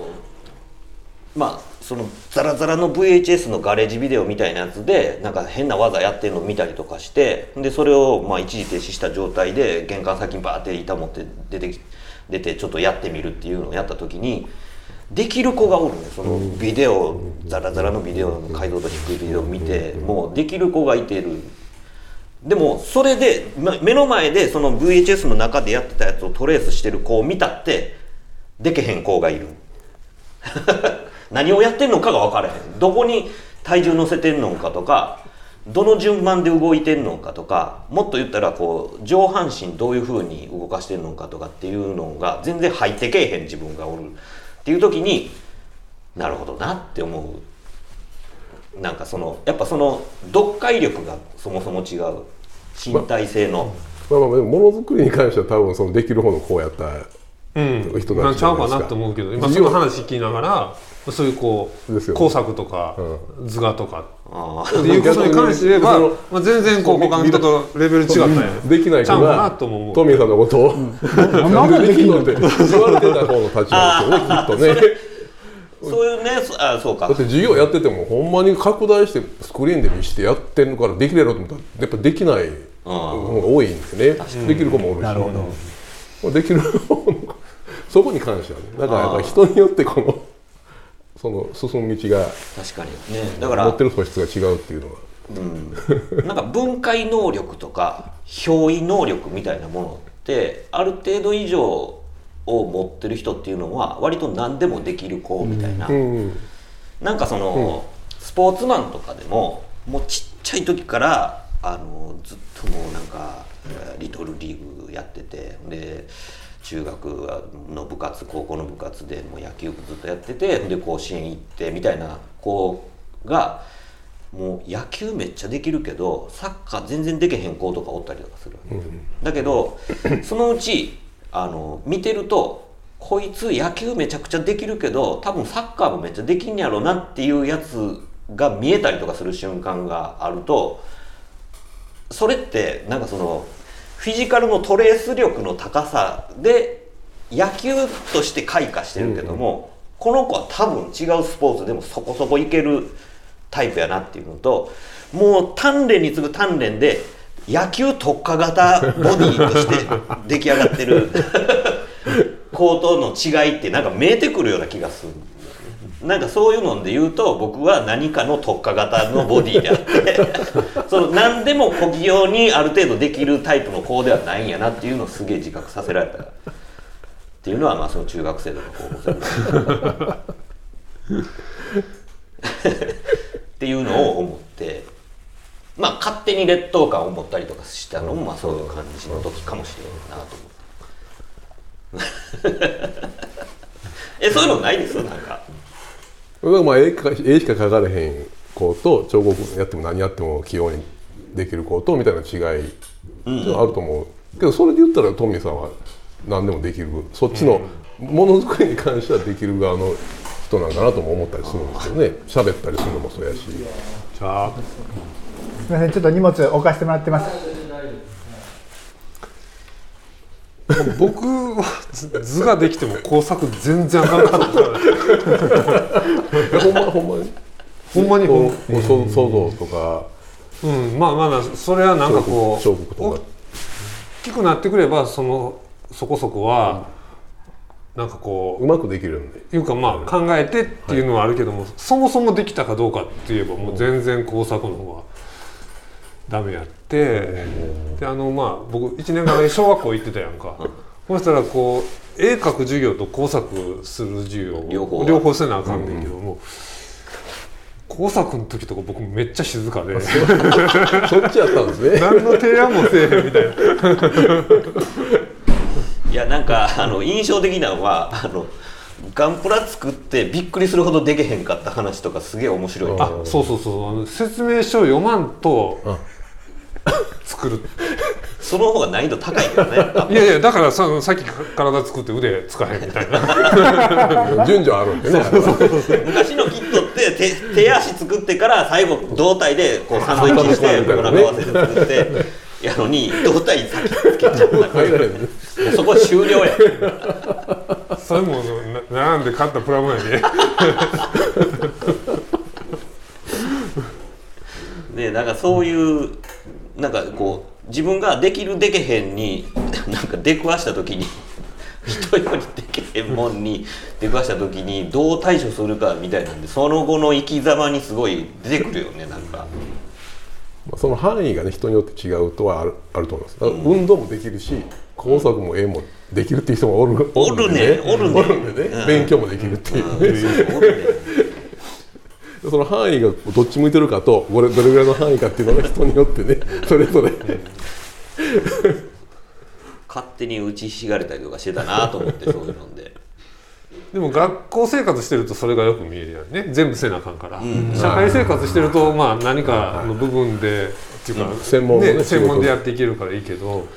そのザラザラの VHS のガレージビデオみたいなやつでなんか変な技やってるのを見たりとかしてでそれを一時停止した状態で玄関先にバーって板持って出てちょっとやってみるっていうのをやった時にできる子がおるねそのビデオザラザラのビデオの解像度低いビデオを見てもうできる子がいてる。でもそれで目の前でその VHS の中でやってたやつをトレースしてる子を見たってでけへん子がいる何をやってんのかが分からへんどこに体重乗せてんのかとかどの順番で動いてんのかとかもっと言ったら上半身どういう風に動かしてんのかとかっていうのが全然入ってけえへん自分がおるっていう時になるほどなって思う。なんかやっぱ読解力がそもそも違う身体性の、 ものづくりに関しては多分できる方のこうやった人たちちゃうかなと思うけど今その話聞きながらそういう工作とか図画とかっていうことに関して言えば全然他の人とレベル違ったんやできない人がトミーさんのことをなんでできんのって言われてた方の立場ですよねきっとね。 そういうねそうかだって授業やっててもほんまに拡大してスクリーンで見してやってるのからできれろと思ったらやっぱできない方が多いんでねできる子もおるしなるほどできるそこに関してはねだからやっぱ人によってその進む道が確かにねだから持ってる素質が違うっていうのは、 なんか分解能力とか憑依能力みたいなものってある程度以上を持ってる人っていうのは割と何でもできる子みたいな、なんかスポーツマンとかでももうちっちゃい時からずっともうなんかリトルリーグやっててで中学の部活高校の部活でもう野球部ずっとやっててで甲子園行ってみたいな子がもう野球めっちゃできるけどサッカー全然できへん子とかおったりとかする、だけどそのうち見てるとこいつ野球めちゃくちゃできるけど多分サッカーもめっちゃできんやろなっていうやつが見えたりとかする瞬間があるとそれってなんか不フィジカルのトレース力の高さで野球として開花してるけども、この子は多分違うスポーツでもそこそこいけるタイプやなっていうのと、もう鍛錬に次ぐ鍛錬で野球特化型ボディとして出来上がってる子との違いってなんか見えてくるような気がする。なんかそういうので言うと僕は何かの特化型のボディであってその何でも小器用にある程度できるタイプの子ではないんやなっていうのをすげえ自覚させられたっていうのは、まあその中学生とか高校生っていうのを思って、まあ勝手に劣等感を持ったりとかしたのもまあそういう感じの時かもしれないなと思ってそういうのないですよなんか。 まあ絵しか描かれへん子と彫刻やっても何やっても器用にできる子とみたいな違いっていうのはあると思うけど、それで言ったらトミーさんは何でもできる、そっちのものづくりに関してはできる側の人なんだなとも思ったりするんですよね。喋ったりするのもそうやし。 じゃあすみません、ちょっと荷物置かせてもらってます。 僕は図ができても工作全然あかんかったからほんまに想像とか、 まあそれはなんかこう彫刻とか大きくなってくればそこそこはなんかこうまくできるんでいうかまあ考えてっていうのはあるけども、そもそもできたかどうかって言えばもう全然工作の方はダメやって、でまあ僕1年間小学校行ってたやんか。そしたらこう絵描く授業と工作する授業を両方せなあかんねんけども、工作の時とか僕めっちゃ静かでそっちやったんですね。 何の提案もせえへんみたいな。 いやなんか印象的なのはガンプラ作ってびっくりするほどできへんかった話とかすげえ面白い。 そう説明書読まんと作る。 その方が難易度高いけどね。 いやだからさっき体作って腕使えへんみたいな順序あるんでね。 昔のキットって手足作ってから最後胴体でこうサンドイッチしてお腹合わせて作ってやのに胴体先つけちゃったからそこ終了や。 それも並んで買ったプラモやでね、なんかそういうなんかこう自分ができるでけへんになんか出くわした時に人よりでけへんもんに出くわした時にどう対処するかみたいなんで、その後の生き様にすごい出てくるよね。なんかその範囲がね人によって違うとはあると思います。運動もできるし工作も絵もできるっていう人もおるんでね、勉強もできるっていうね。その範囲がどっち向いてるかとどれぐらいの範囲かっていうのが人によってねそれぞれ勝手に打ちひしがれたりとかしてたなと思ってそういうので。 でも学校生活してるとそれがよく見えるよね。全部せなあかんから、社会生活してるとまあ何かの部分でっていうか、専門でやっていけるからいいけど、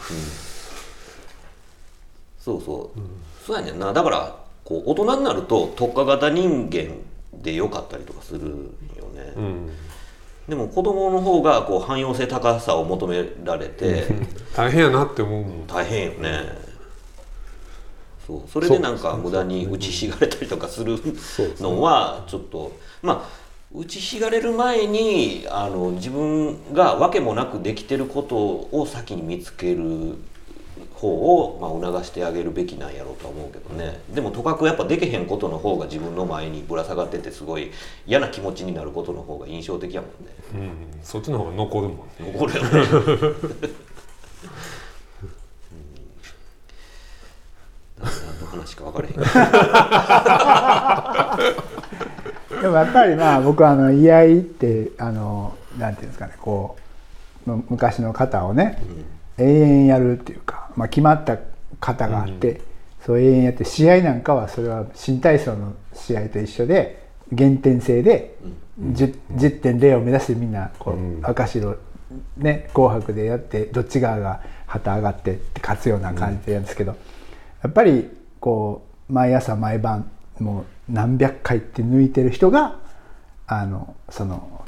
そうやねんな。だからこう大人になると特化型人間でよかったりとかするよね。でも子供の方がこう汎用性高さを求められて大変やなって思うもん。 大変よね。それでなんか無駄に打ちひしがれたりとかするのはちょっとまあ打ちひしがれる前に自分が訳もなくできてることを先に見つける方をまあ促してあげるべきなんやろうとは思うけどね。でもとかくやっぱできへんことの方が自分の前にぶら下がっててすごい嫌な気持ちになることの方が印象的やもんね。 そっちの方が残るもんね。 残るよね。何の話か分からへん。でもやっぱりまあ僕は居合ってなんていうんですかね、こう昔の型をね、永遠やるっていうか、まあ、決まった型があって、そう永遠やって、試合なんかはそれは新体操の試合と一緒で減点制で 10.0 を目指してみんなこう赤白ね紅白でやってどっち側が旗上がってって勝つような感じでやるんですけど、やっぱりこう毎朝毎晩もう何百回って抜いてる人がその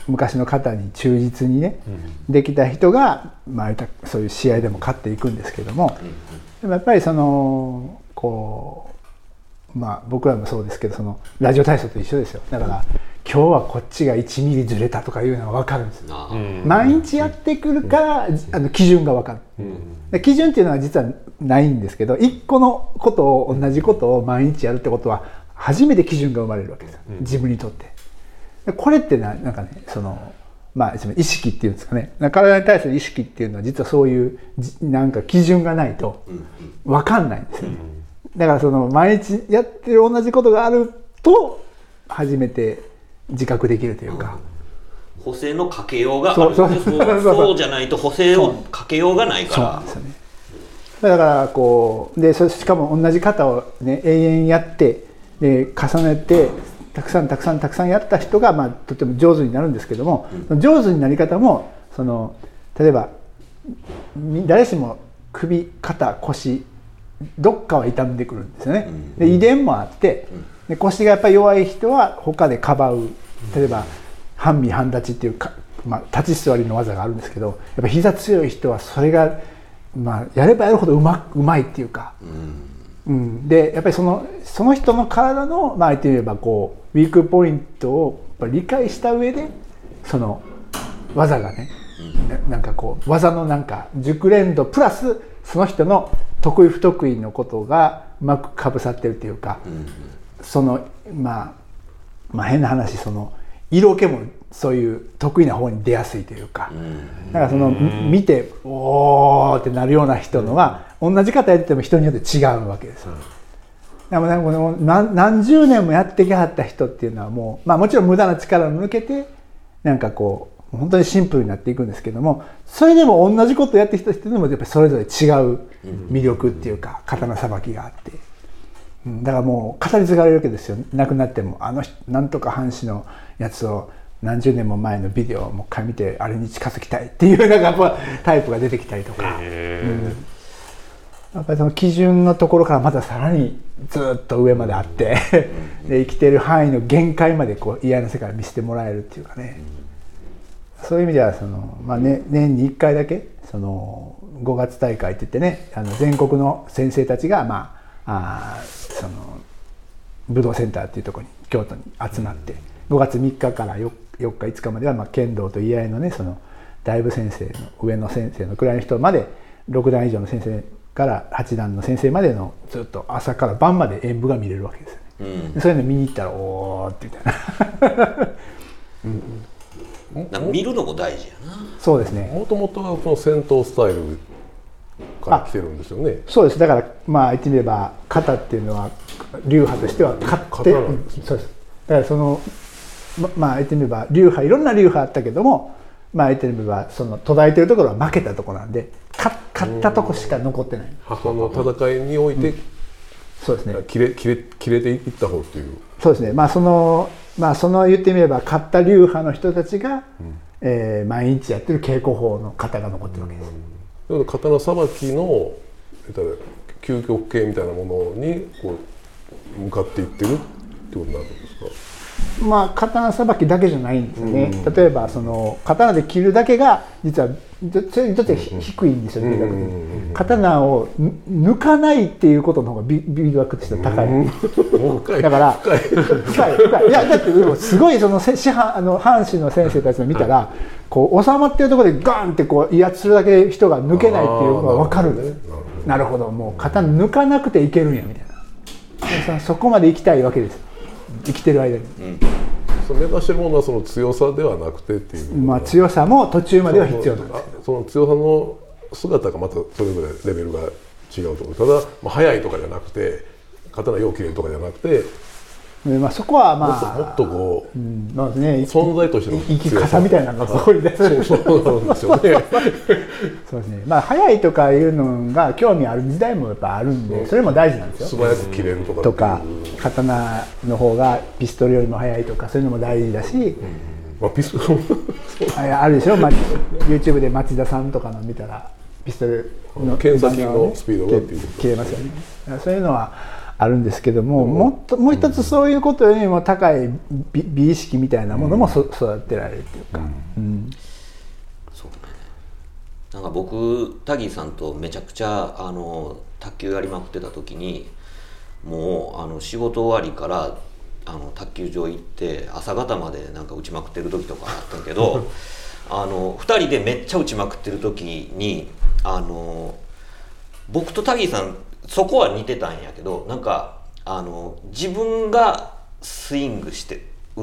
昔の型に忠実にね、できた人が、そういう試合でも勝っていくんですけども、でもやっぱりそのこう僕らもそうですけど、そのラジオ体操と一緒ですよ。だから今日はこっちが1ミリずれたとかいうのが分かるんですよ。毎日やってくるから基準が分かる。で基準っていうのは実はないんですけど、一個のことを同じことを毎日やるってことは初めて基準が生まれるわけですよ、自分にとって。これってなんかね、その意識っていうんですかね、体に対する意識っていうのは実はそういうなんか基準がないと分かんないんですよね。だからその毎日やってる同じことがあると初めて自覚できるというか、 補正のかけようがあるんですよ。そうじゃないと補正をかけようがないから。そうなんですよね。 だからこうでしかも同じ型をね永遠やってで重ねてたくさんやった人がとても上手になるんですけども、上手になり方もその例えば誰しも首肩腰どっかは痛んでくるんですよね。で遺伝もあってで腰がやっぱり弱い人は他でかばう、例えば半身半立ちっていう立ち座りの技があるんですけど、やっぱ膝強い人はそれがやればやるほどうまいっていうか、でやっぱりその人の体の言ってみればこうウィークポイントをやっぱ理解した上でその技がね、なんかこう技のなんか熟練度プラスその人の得意不得意のことがうまくかぶさってるっていうか、その変な話、その色気もそういう得意な方に出やすいというか、だからその見ておーってなるような人のは同じ方やってても人によって違うわけですよ。でもなんかこの何十年もやってきはった人っていうのはもうもちろん無駄な力を抜けてなんかこう本当にシンプルになっていくんですけども、それでも同じことをやってきた人でもやっぱりそれぞれ違う魅力っていうか刀さばきがあって、だからもう語り継がれるわけですよ。亡くなってもなんとか藩士のやつを何十年も前のビデオをもう一回見てあれに近づきたいっていうなんかタイプが出てきたりとか、やっぱりその基準のところからまたさらにずっと上まであってで生きている範囲の限界までこう嫌な世界を見せてもらえるっていうかね、そういう意味ではその、年に1回だけその5月大会って言ってね、全国の先生たちがその武道センターっていうところに京都に集まって、5月3日から4日5日までは剣道と居合のね、その大部先生の上の先生の位の人まで6段以上の先生から8段の先生までのずっと朝から晩まで演舞が見れるわけですよね。そういうの見に行ったらおーってみたいな見るのも大事やな。 そうですね。 もともとはこの戦闘スタイルから来てるんですよね。 そうです。だから言ってみれば型っていうのは流派としては勝って、そうです。だからその言ってみれば流派いろんな流派あったけども、言ってみればその途絶えてるところは負けたところなんで、勝ったとこしか残ってない。 その戦いにおいて、 そうですね。 切れていった方っていう。そうですね。 その言ってみれば勝った流派の人たちが、毎日やってる稽古法の型が残ってるわけです。 刀さばきの究極系みたいなものにこう向かっていってるってことになるんですか。 刀さばきだけじゃないんですよね。例えばその刀で切るだけが実はそれにとって低いんですよね。刀を抜かないっていうことの方が美学としては高い。だから深い。いやだってすごいその藩士の先生たちの見たら、こう収まってるところでガンってこう威圧するだけ人が抜けないっていうのが分かるんです。なるほど、もう刀抜かなくていけるんやみたいな。そこまで行きたいわけです。生きてる間に。 目指してるものはその強さではなくてっていう。 強さも途中までは必要なんです。 その強さの姿がまたそれぞれレベルが違うと思う。ただ速いとかじゃなくて刀よう切れるとかじゃなくて、 そこはもっとこう、存在としての生き方みたいなのがそこに出てる。そうなんですよね。そうですね。速いとかいうのが興味ある時代もやっぱあるんで、それも大事なんですよ。 素早く切れるとか刀の方がピストルよりも速いとかそういうのも大事だし、 ピストルあるでしょ。YouTube で町田さんとかの見たらピストルの剣先のスピードがっていう切れますよね。そういうのはあるんですけども、もう一つそういうことよりも高い美意識みたいなものも育てられるっていうか、 そうね。なんか僕タギーさんとめちゃくちゃ卓球やりまくってた時に、もう仕事終わりから卓球場行って朝方までなんか打ちまくってる時とかあったけど2人でめっちゃ打ちまくってる時に僕とタギーさんそこは似てたんやけど、なんか自分がスイングして打って、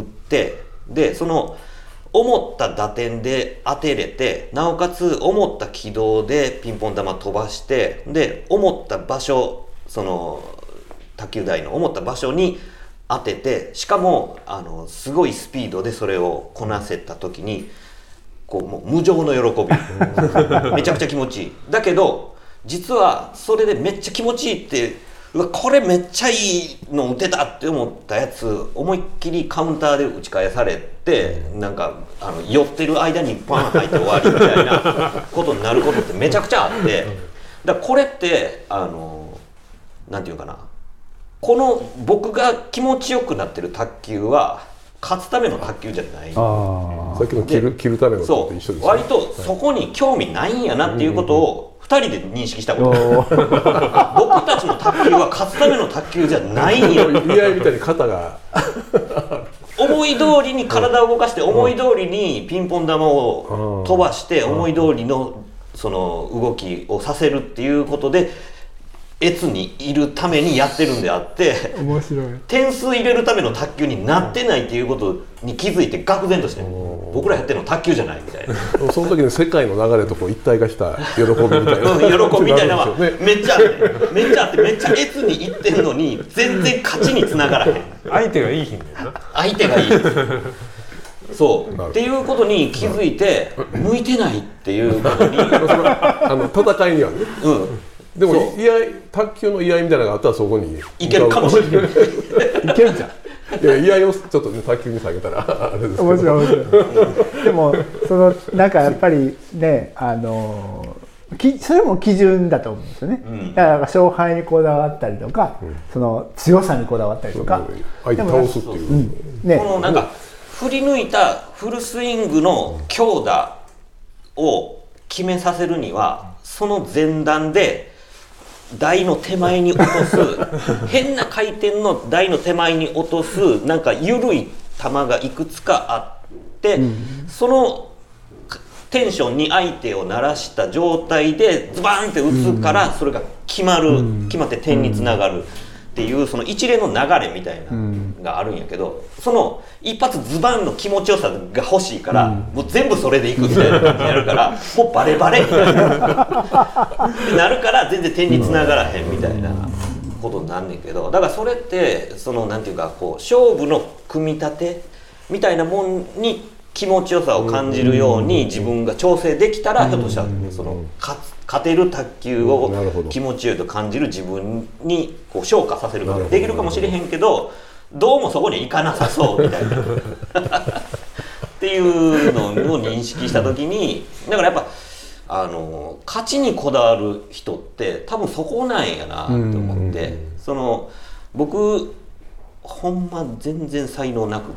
でその思った打点で当てれて、なおかつ思った軌道でピンポン球飛ばして、で思った場所、その卓球台の思った場所に当てて、しかもすごいスピードでそれをこなせた時にこうもう無上の喜びめちゃくちゃ気持ちいい。だけど実はそれでめっちゃ気持ちいいって、うわこれめっちゃいいの打てたって思ったやつ思いっきりカウンターで打ち返されて、なんか寄ってる間にパン入って終わりみたいなことになることってめちゃくちゃあって、だからこれってなんていうかな、この僕が気持ちよくなってる卓球は勝つための卓球じゃない。 さっきの切るためのと一緒ですね。 割とそこに興味ないんやなっていうことを2人で認識したこと。僕たちの卓球は勝つための卓球じゃないんよ。 居合みたいに肩が思い通りに体を動かして、思い通りにピンポン球を飛ばして、思い通りのその動きをさせるっていうことで越にいるためにやってるんであって、 面白い。 点数入れるための卓球になってないっていうことに気づいて愕然として、僕らやってるの卓球じゃないみたいな。 その時に世界の流れとこう一体化した喜びみたいな喜びみたいなのはめっちゃあって、めっちゃあって、めっちゃ越にいってんのに全然勝ちに繋がらへん。 相手がいい日んだよな。 相手がいい。そうっていうことに気づいて、向いてないっていうことに戦いにはね、でも卓球の居合みたいなのがあったらそこにいけるかもしれない。 いけるじゃん。 いや居合をちょっとね卓球に下げたらあれですけど。 面白い。でもなんかやっぱりね、それも基準だと思うんですよね。だから勝敗にこだわったりとか、その強さにこだわったりとか、 相手倒すっていう。 このなんか振り抜いたフルスイングの強打を決めさせるには、その前段で台の手前に落とす変な回転の台の手前に落とすなんか緩い球がいくつかあって、そのテンションに相手を鳴らした状態でズバーンって打つから、それが決まって点につながるっていう、その一連の流れみたいなのがあるんやけど、その一発ズバンの気持ちよさが欲しいから、もう全部それでいくみたいな感じになるから、もうバレバレみたいなってなるから、全然点につながらへんみたいなことになんねんけど、だからそれってそのなんていうか、こう勝負の組み立てみたいなもんに気持ちよさを感じるように自分が調整できたら、ひょっとしたらその勝てる卓球を気持ちよいと感じる自分にこう昇華させることができるかもしれへんけど、どうもそこに行かなさそうみたいなっていうのを認識した時に、だからやっぱ勝ちにこだわる人って多分そこなんやなと思って、その僕ほんま全然才能なくって、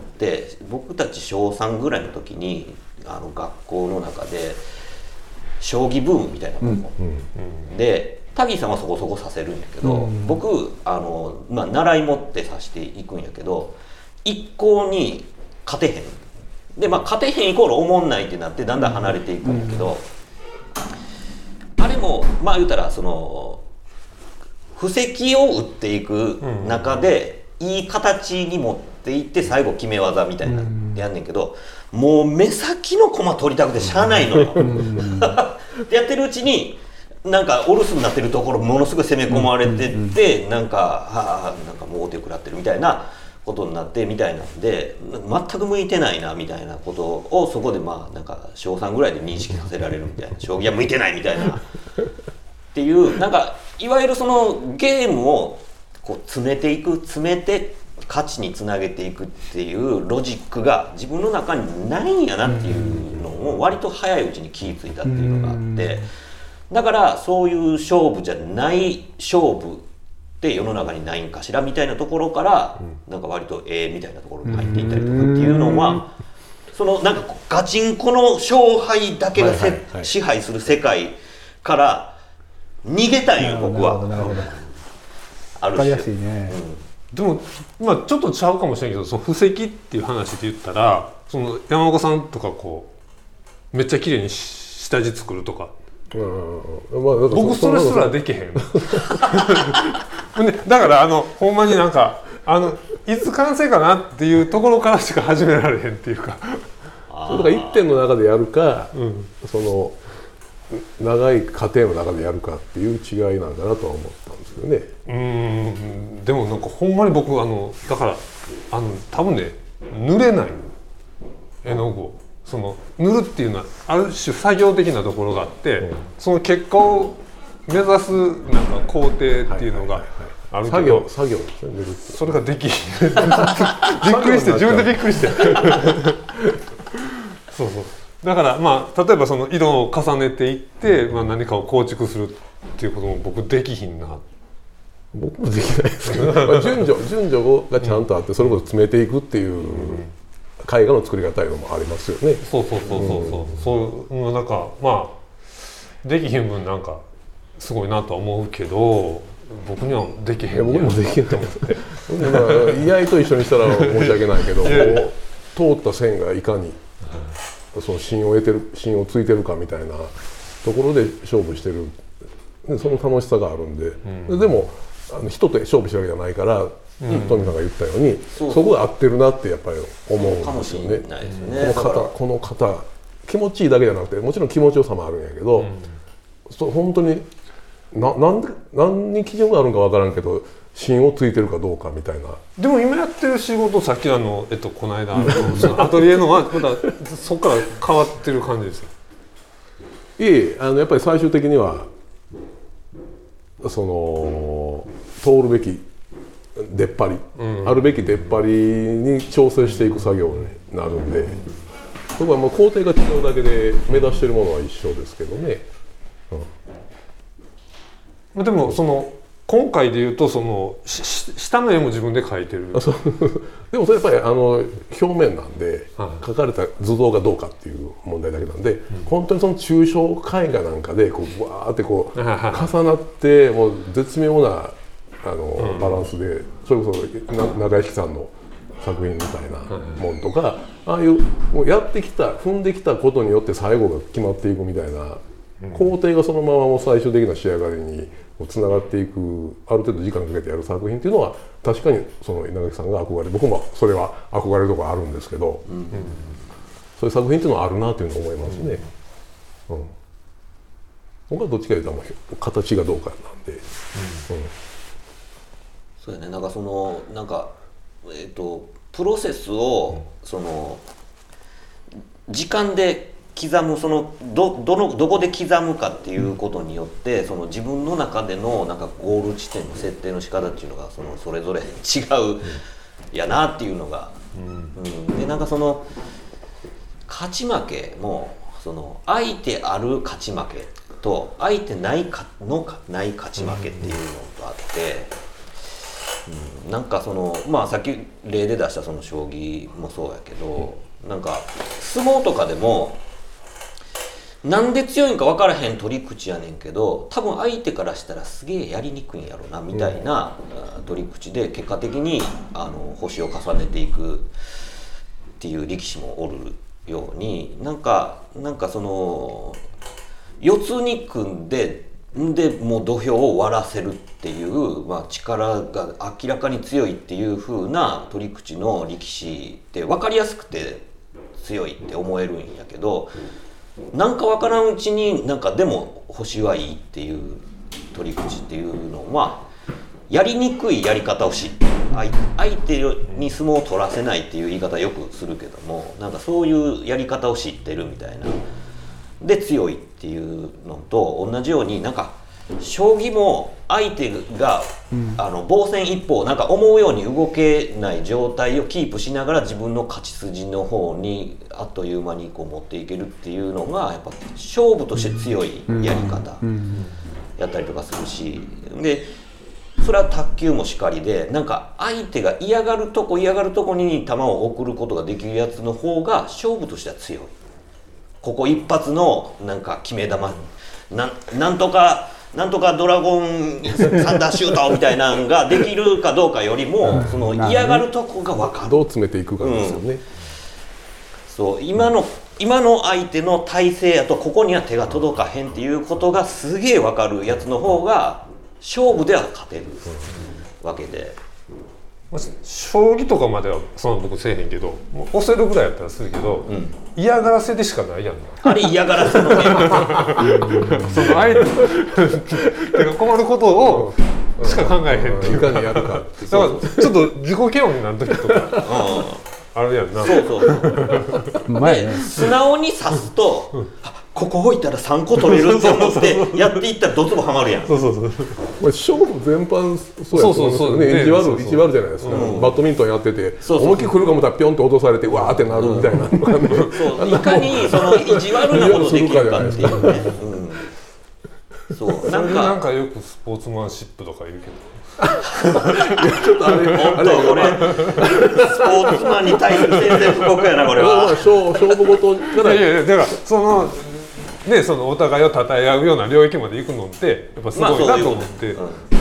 僕たち小3ぐらいの時に学校の中で将棋ブームみたいなもので、タギーさんはそこそこさせるんやけど、僕習い持ってさしていくんやけど、一向に勝てへんで、勝てへんイコールおもんないってなってだんだん離れていくんやけど、あれも言うたらその布石を打っていく中でいい形に持っていって最後決め技みたいなやんねんけど、もう目先の駒取りたくてしゃあないのよでやってるうちになんかお留守になってるところものすごい攻め込まれてって、なんかもう手食らってるみたいなことになってみたいなんで、全く向いてないなみたいなことをそこでなんか小3ぐらいで認識させられるみたいな、将棋は向いてないみたいなっていう、なんかいわゆるそのゲームをこう詰めて勝ちにつなげていくっていうロジックが自分の中にないんやなっていうのを割と早いうちに気づいたっていうのがあって、だからそういう勝負じゃない勝負って世の中にないんかしらみたいなところから、なんか割とみたいなところに入っていったりとかっていうのは、そのなんかこうガチンコの勝敗だけが支配する世界から逃げたいよ僕は。 なるほどある種分かりやすいね、 でもまあちょっとちゃうかもしれないけど、その布石っていう話で言ったら、その山岡さんとかこうめっちゃ綺麗に下地作るとか、僕それすらできへんだからほんまになんかいつ完成かなっていうところからしか始められへんっていうか、 それが一点の中でやるか、その長い過程の中でやるかっていう違いなんだなとは思ったんですけどね。 でもなんかほんまに僕だから多分ね塗れない絵の具を、その塗るっていうのはある種作業的なところがあって、その結果を目指すなんか工程っていうのがあるけど、 作業ですね、塗るってそれができびっくりして自分でびっくりしてそうだからまあ例えばその色を重ねていって、まあ、何かを構築するっていうことも僕できひんな。 僕もできないですけど、まあ順序がちゃんとあって、それこそ詰めていくっていう絵画の作り方いうのもありますよね。 そうなんかまあできひん分なんかすごいなとは思うけど、僕にはできへん。 僕もできへんと思って居合と一緒にしたら申し訳ないけど通った線がいかにその芯をついてるかみたいなところで勝負してる、その楽しさがあるんで、でも人と勝負してるわけじゃないから、トミさんが言ったようにそこが合ってるなってやっぱり思うんですよね。この型気持ちいいだけじゃなくて、もちろん気持ちよさもあるんやけど、本当に何に基準があるんか分からんけど芯をついてるかどうかみたいな。 でも今やってる仕事、さっきこの間そのアトリエのはまだそこから変わってる感じですよ。 いえ、やっぱり最終的にはその通るべき出っ張り、あるべき出っ張りに調整していく作業になるんで、そこはもう工程が違うだけで目指してるものは一緒ですけどね。 でもその今回でいうとその下の絵も自分で描いてる。 でもそれやっぱり表面なんで、描かれた図像がどうかっていう問題だけなんで、本当にその抽象絵画なんかでこうわーってこう重なってもう絶妙なバランスで、それこそ中屋敷さんの作品みたいなもんとか、ああいうもうやってきた踏んできたことによって最後が決まっていくみたいな工程がそのままもう最終的な仕上がりにつながっていく、ある程度時間かけてやる作品っていうのは確かにその稲垣さんが憧れ、僕もそれは憧れるところあるんですけど、そういう作品っていうのはあるなというのを思いますね。僕はどっちかというと形がどうかなんで。 そうやね、なんかそのなんかプロセスをその時間で刻む、そのどこで刻むかっていうことによって、その自分の中でのなんかゴール地点の設定の仕方っていうのがそれぞれ違うやなっていうのが、でなんかその勝ち負けもその相手ある勝ち負けと相手ない勝ち負けっていうのがあって。なんかそのまあさっき例で出したその将棋もそうやけど、なんか相撲とかでもなんで強いんか分からへん取り口やねんけど、多分相手からしたらすげえやりにくいんやろなみたいな取り口で結果的に星を重ねていくっていう力士もおるように、なんかその四つに組んでもう土俵を割らせるっていう、まあ、力が明らかに強いっていう風な取り口の力士って分かりやすくて強いって思えるんやけど、なんか分からんうちになんかでも星はいいっていう取り口っていうのはやりにくいやり方を相手に相撲を取らせないっていう言い方よくするけども、なんかそういうやり方を知ってるみたいなで強いっていうのと同じように、なんか将棋も相手が防戦一方なんか思うように動けない状態をキープしながら自分の勝ち筋の方にあっという間にこう持っていけるっていうのがやっぱ勝負として強いやり方やったりとかするし、でそれは卓球もしかりで、なんか相手が嫌がるとこに球を送ることができるやつの方が勝負としては強い。ここ一発のなんか決め球、なんとかドラゴンサンダーシュートみたいなのができるかどうかよりも、その嫌がるとこが分かる。 どう詰めていくかですよね。 そう今の相手の体勢やとここには手が届かへんっていうことがすげえ分かるやつの方が勝負では勝てるわけで、 将棋とかまではそんな僕せえへんけど、もう押せるぐらいやったらするけど、嫌がらせでしかないやんな。 あれ嫌がらせのゲームその相手が困ることをしか考えへんっていういかにやるかってだからちょっと自己嫌悪になる時とかあるやんな。 そう前ね素直に指すと、ここ置いたら3個取れるって思ってやっていったらどつぼはまるやん。 そう勝負全般そうやと思うんですよね。意地悪じゃないですか。バドミントンやってて思いっきり来るかもったらピョンって落とされてわーってなるみたいなのがね、 そういかにその意地悪なことできるかっていうね。そうなんかよくスポーツマンシップとか言うけどちょっとあれ俺スポーツマンに対する宣戦布告やなこれは。 勝負事からいやだからそのお互いを称え合うような領域まで行くのってやっぱすごいなと思って、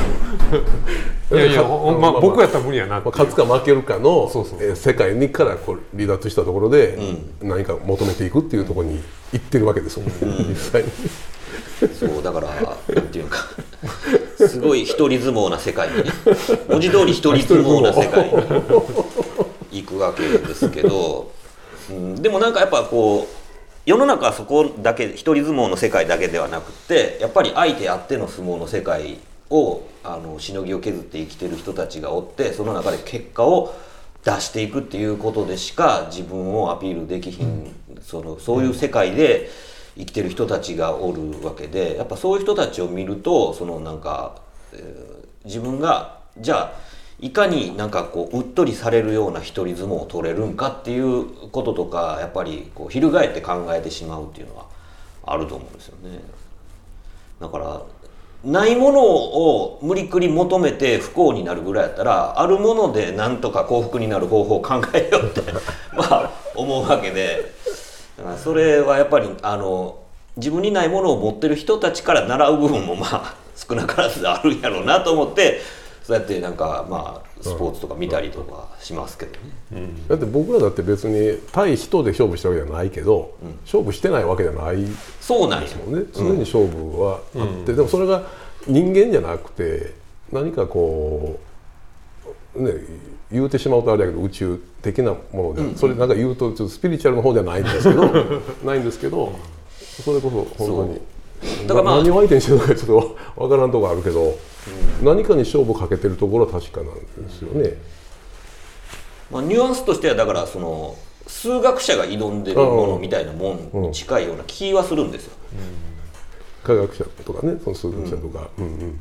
僕やったら無理やなって。 勝つか負けるかの世界にから離脱したところで何か求めていくっていうところに行ってるわけですもんね、実際に。 そうだからなんていうかすごい一人相撲な世界にね、文字通り一人相撲な世界に行くわけですけど、でもなんかやっぱこう世の中はそこだけ一人相撲の世界だけではなくて、やっぱり相手あっての相撲の世界をしのぎを削って生きてる人たちがおって、その中で結果を出していくっていうことでしか自分をアピールできひん、そういう世界で生きてる人たちがおるわけで、やっぱそういう人たちを見るとなんか、自分がじゃあいかになんかこううっとりされるような一人相撲を取れるんかっていうこととか、やっぱりこう翻って考えてしまうっていうのはあると思うんですよね。だからないものを無理くり求めて不幸になるぐらいやったら、あるものでなんとか幸福になる方法を考えようって思うわけで、だからそれはやっぱり自分にないものを持ってる人たちから習う部分も少なからずあるんやろうなと思って、そうやってなんかスポーツとか見たりとかしますけどね。 だって僕らだって別に対人で勝負したわけじゃないけど、勝負してないわけじゃないそうなんですもんね。常に勝負はあって、でもそれが人間じゃなくて何かこうね、言うてしまうとあれだけど宇宙的なもので、それなんか言うとちょっとスピリチュアルの方じゃないんですけどないんですけど、それこそ本当にだから何を相手にしてるのかちょっと分からんところあるけど、何かに勝負かけてるところは確かなんですよね。 ニュアンスとしてはだから数学者が挑んでるものみたいなもんに近いような気はするんですよ。 科学者とかね、その数学者とか、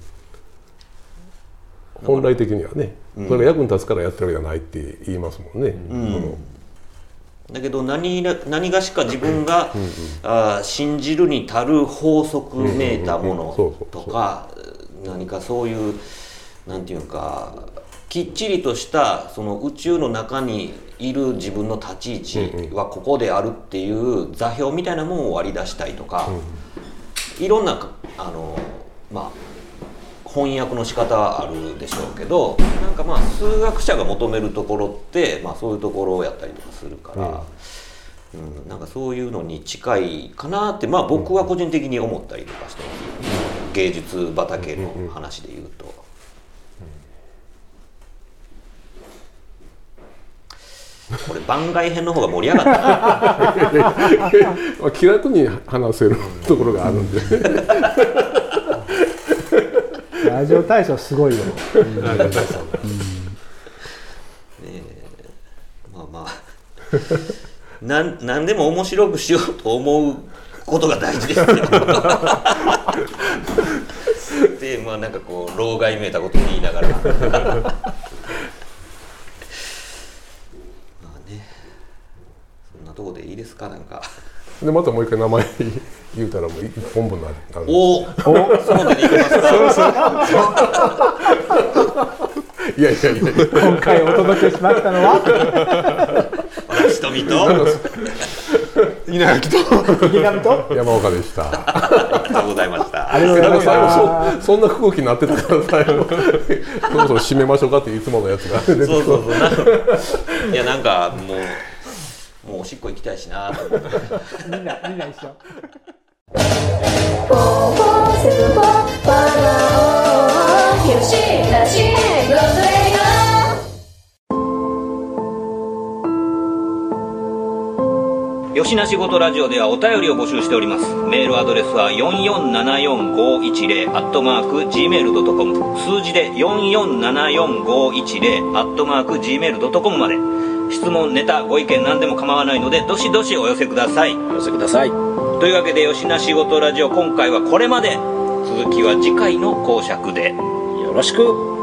本来的にはね、それが役に立つからやってるわけじゃないって言いますもんね。 だけど何がしか自分が信じるに足る法則めいたものとか、何かそういうなんていうかきっちりとしたその宇宙の中にいる自分の立ち位置はここであるっていう座標みたいなものを割り出したいとか、いろんな翻訳の仕方はあるでしょうけど、なんか数学者が求めるところってそういうところをやったりとかするから、なんかそういうのに近いかなって僕は個人的に思ったりとかしてます、芸術畑の話で言うと。これ番外編の方が盛り上がったな気楽に話せるところがあるんでラジオ体操すごいよ。 ラジオ体操何でも面白くしようと思うことが大事ですよでなんかこう老害めいたことを言いながらそんなとこでいいですか。なんかでまたもう一回名前言うたらもう一本分になる。 そのでいきますかいやいやいや、 今回お届けしましたのは私とみと稲垣と池上と山岡でした。 ありがとうございました。 ありがとうございまし最た。 後そんな空気になってたから最後そろそろ締めましょうかっていつものやつが出てそうそうそういやなんかもうおしっこ行きたいしなと思ってみんな一緒。 よしなしごとラジオではお便りを募集しております。メールアドレスは4474510@gmail.com、 数字で4474510@gmail.com まで。質問、ネタ、ご意見何でも構わないのでどしどしお寄せください。 お寄せください。 というわけでよしなしごとラジオ今回はこれまで。続きは次回の講釈で。 よろしく。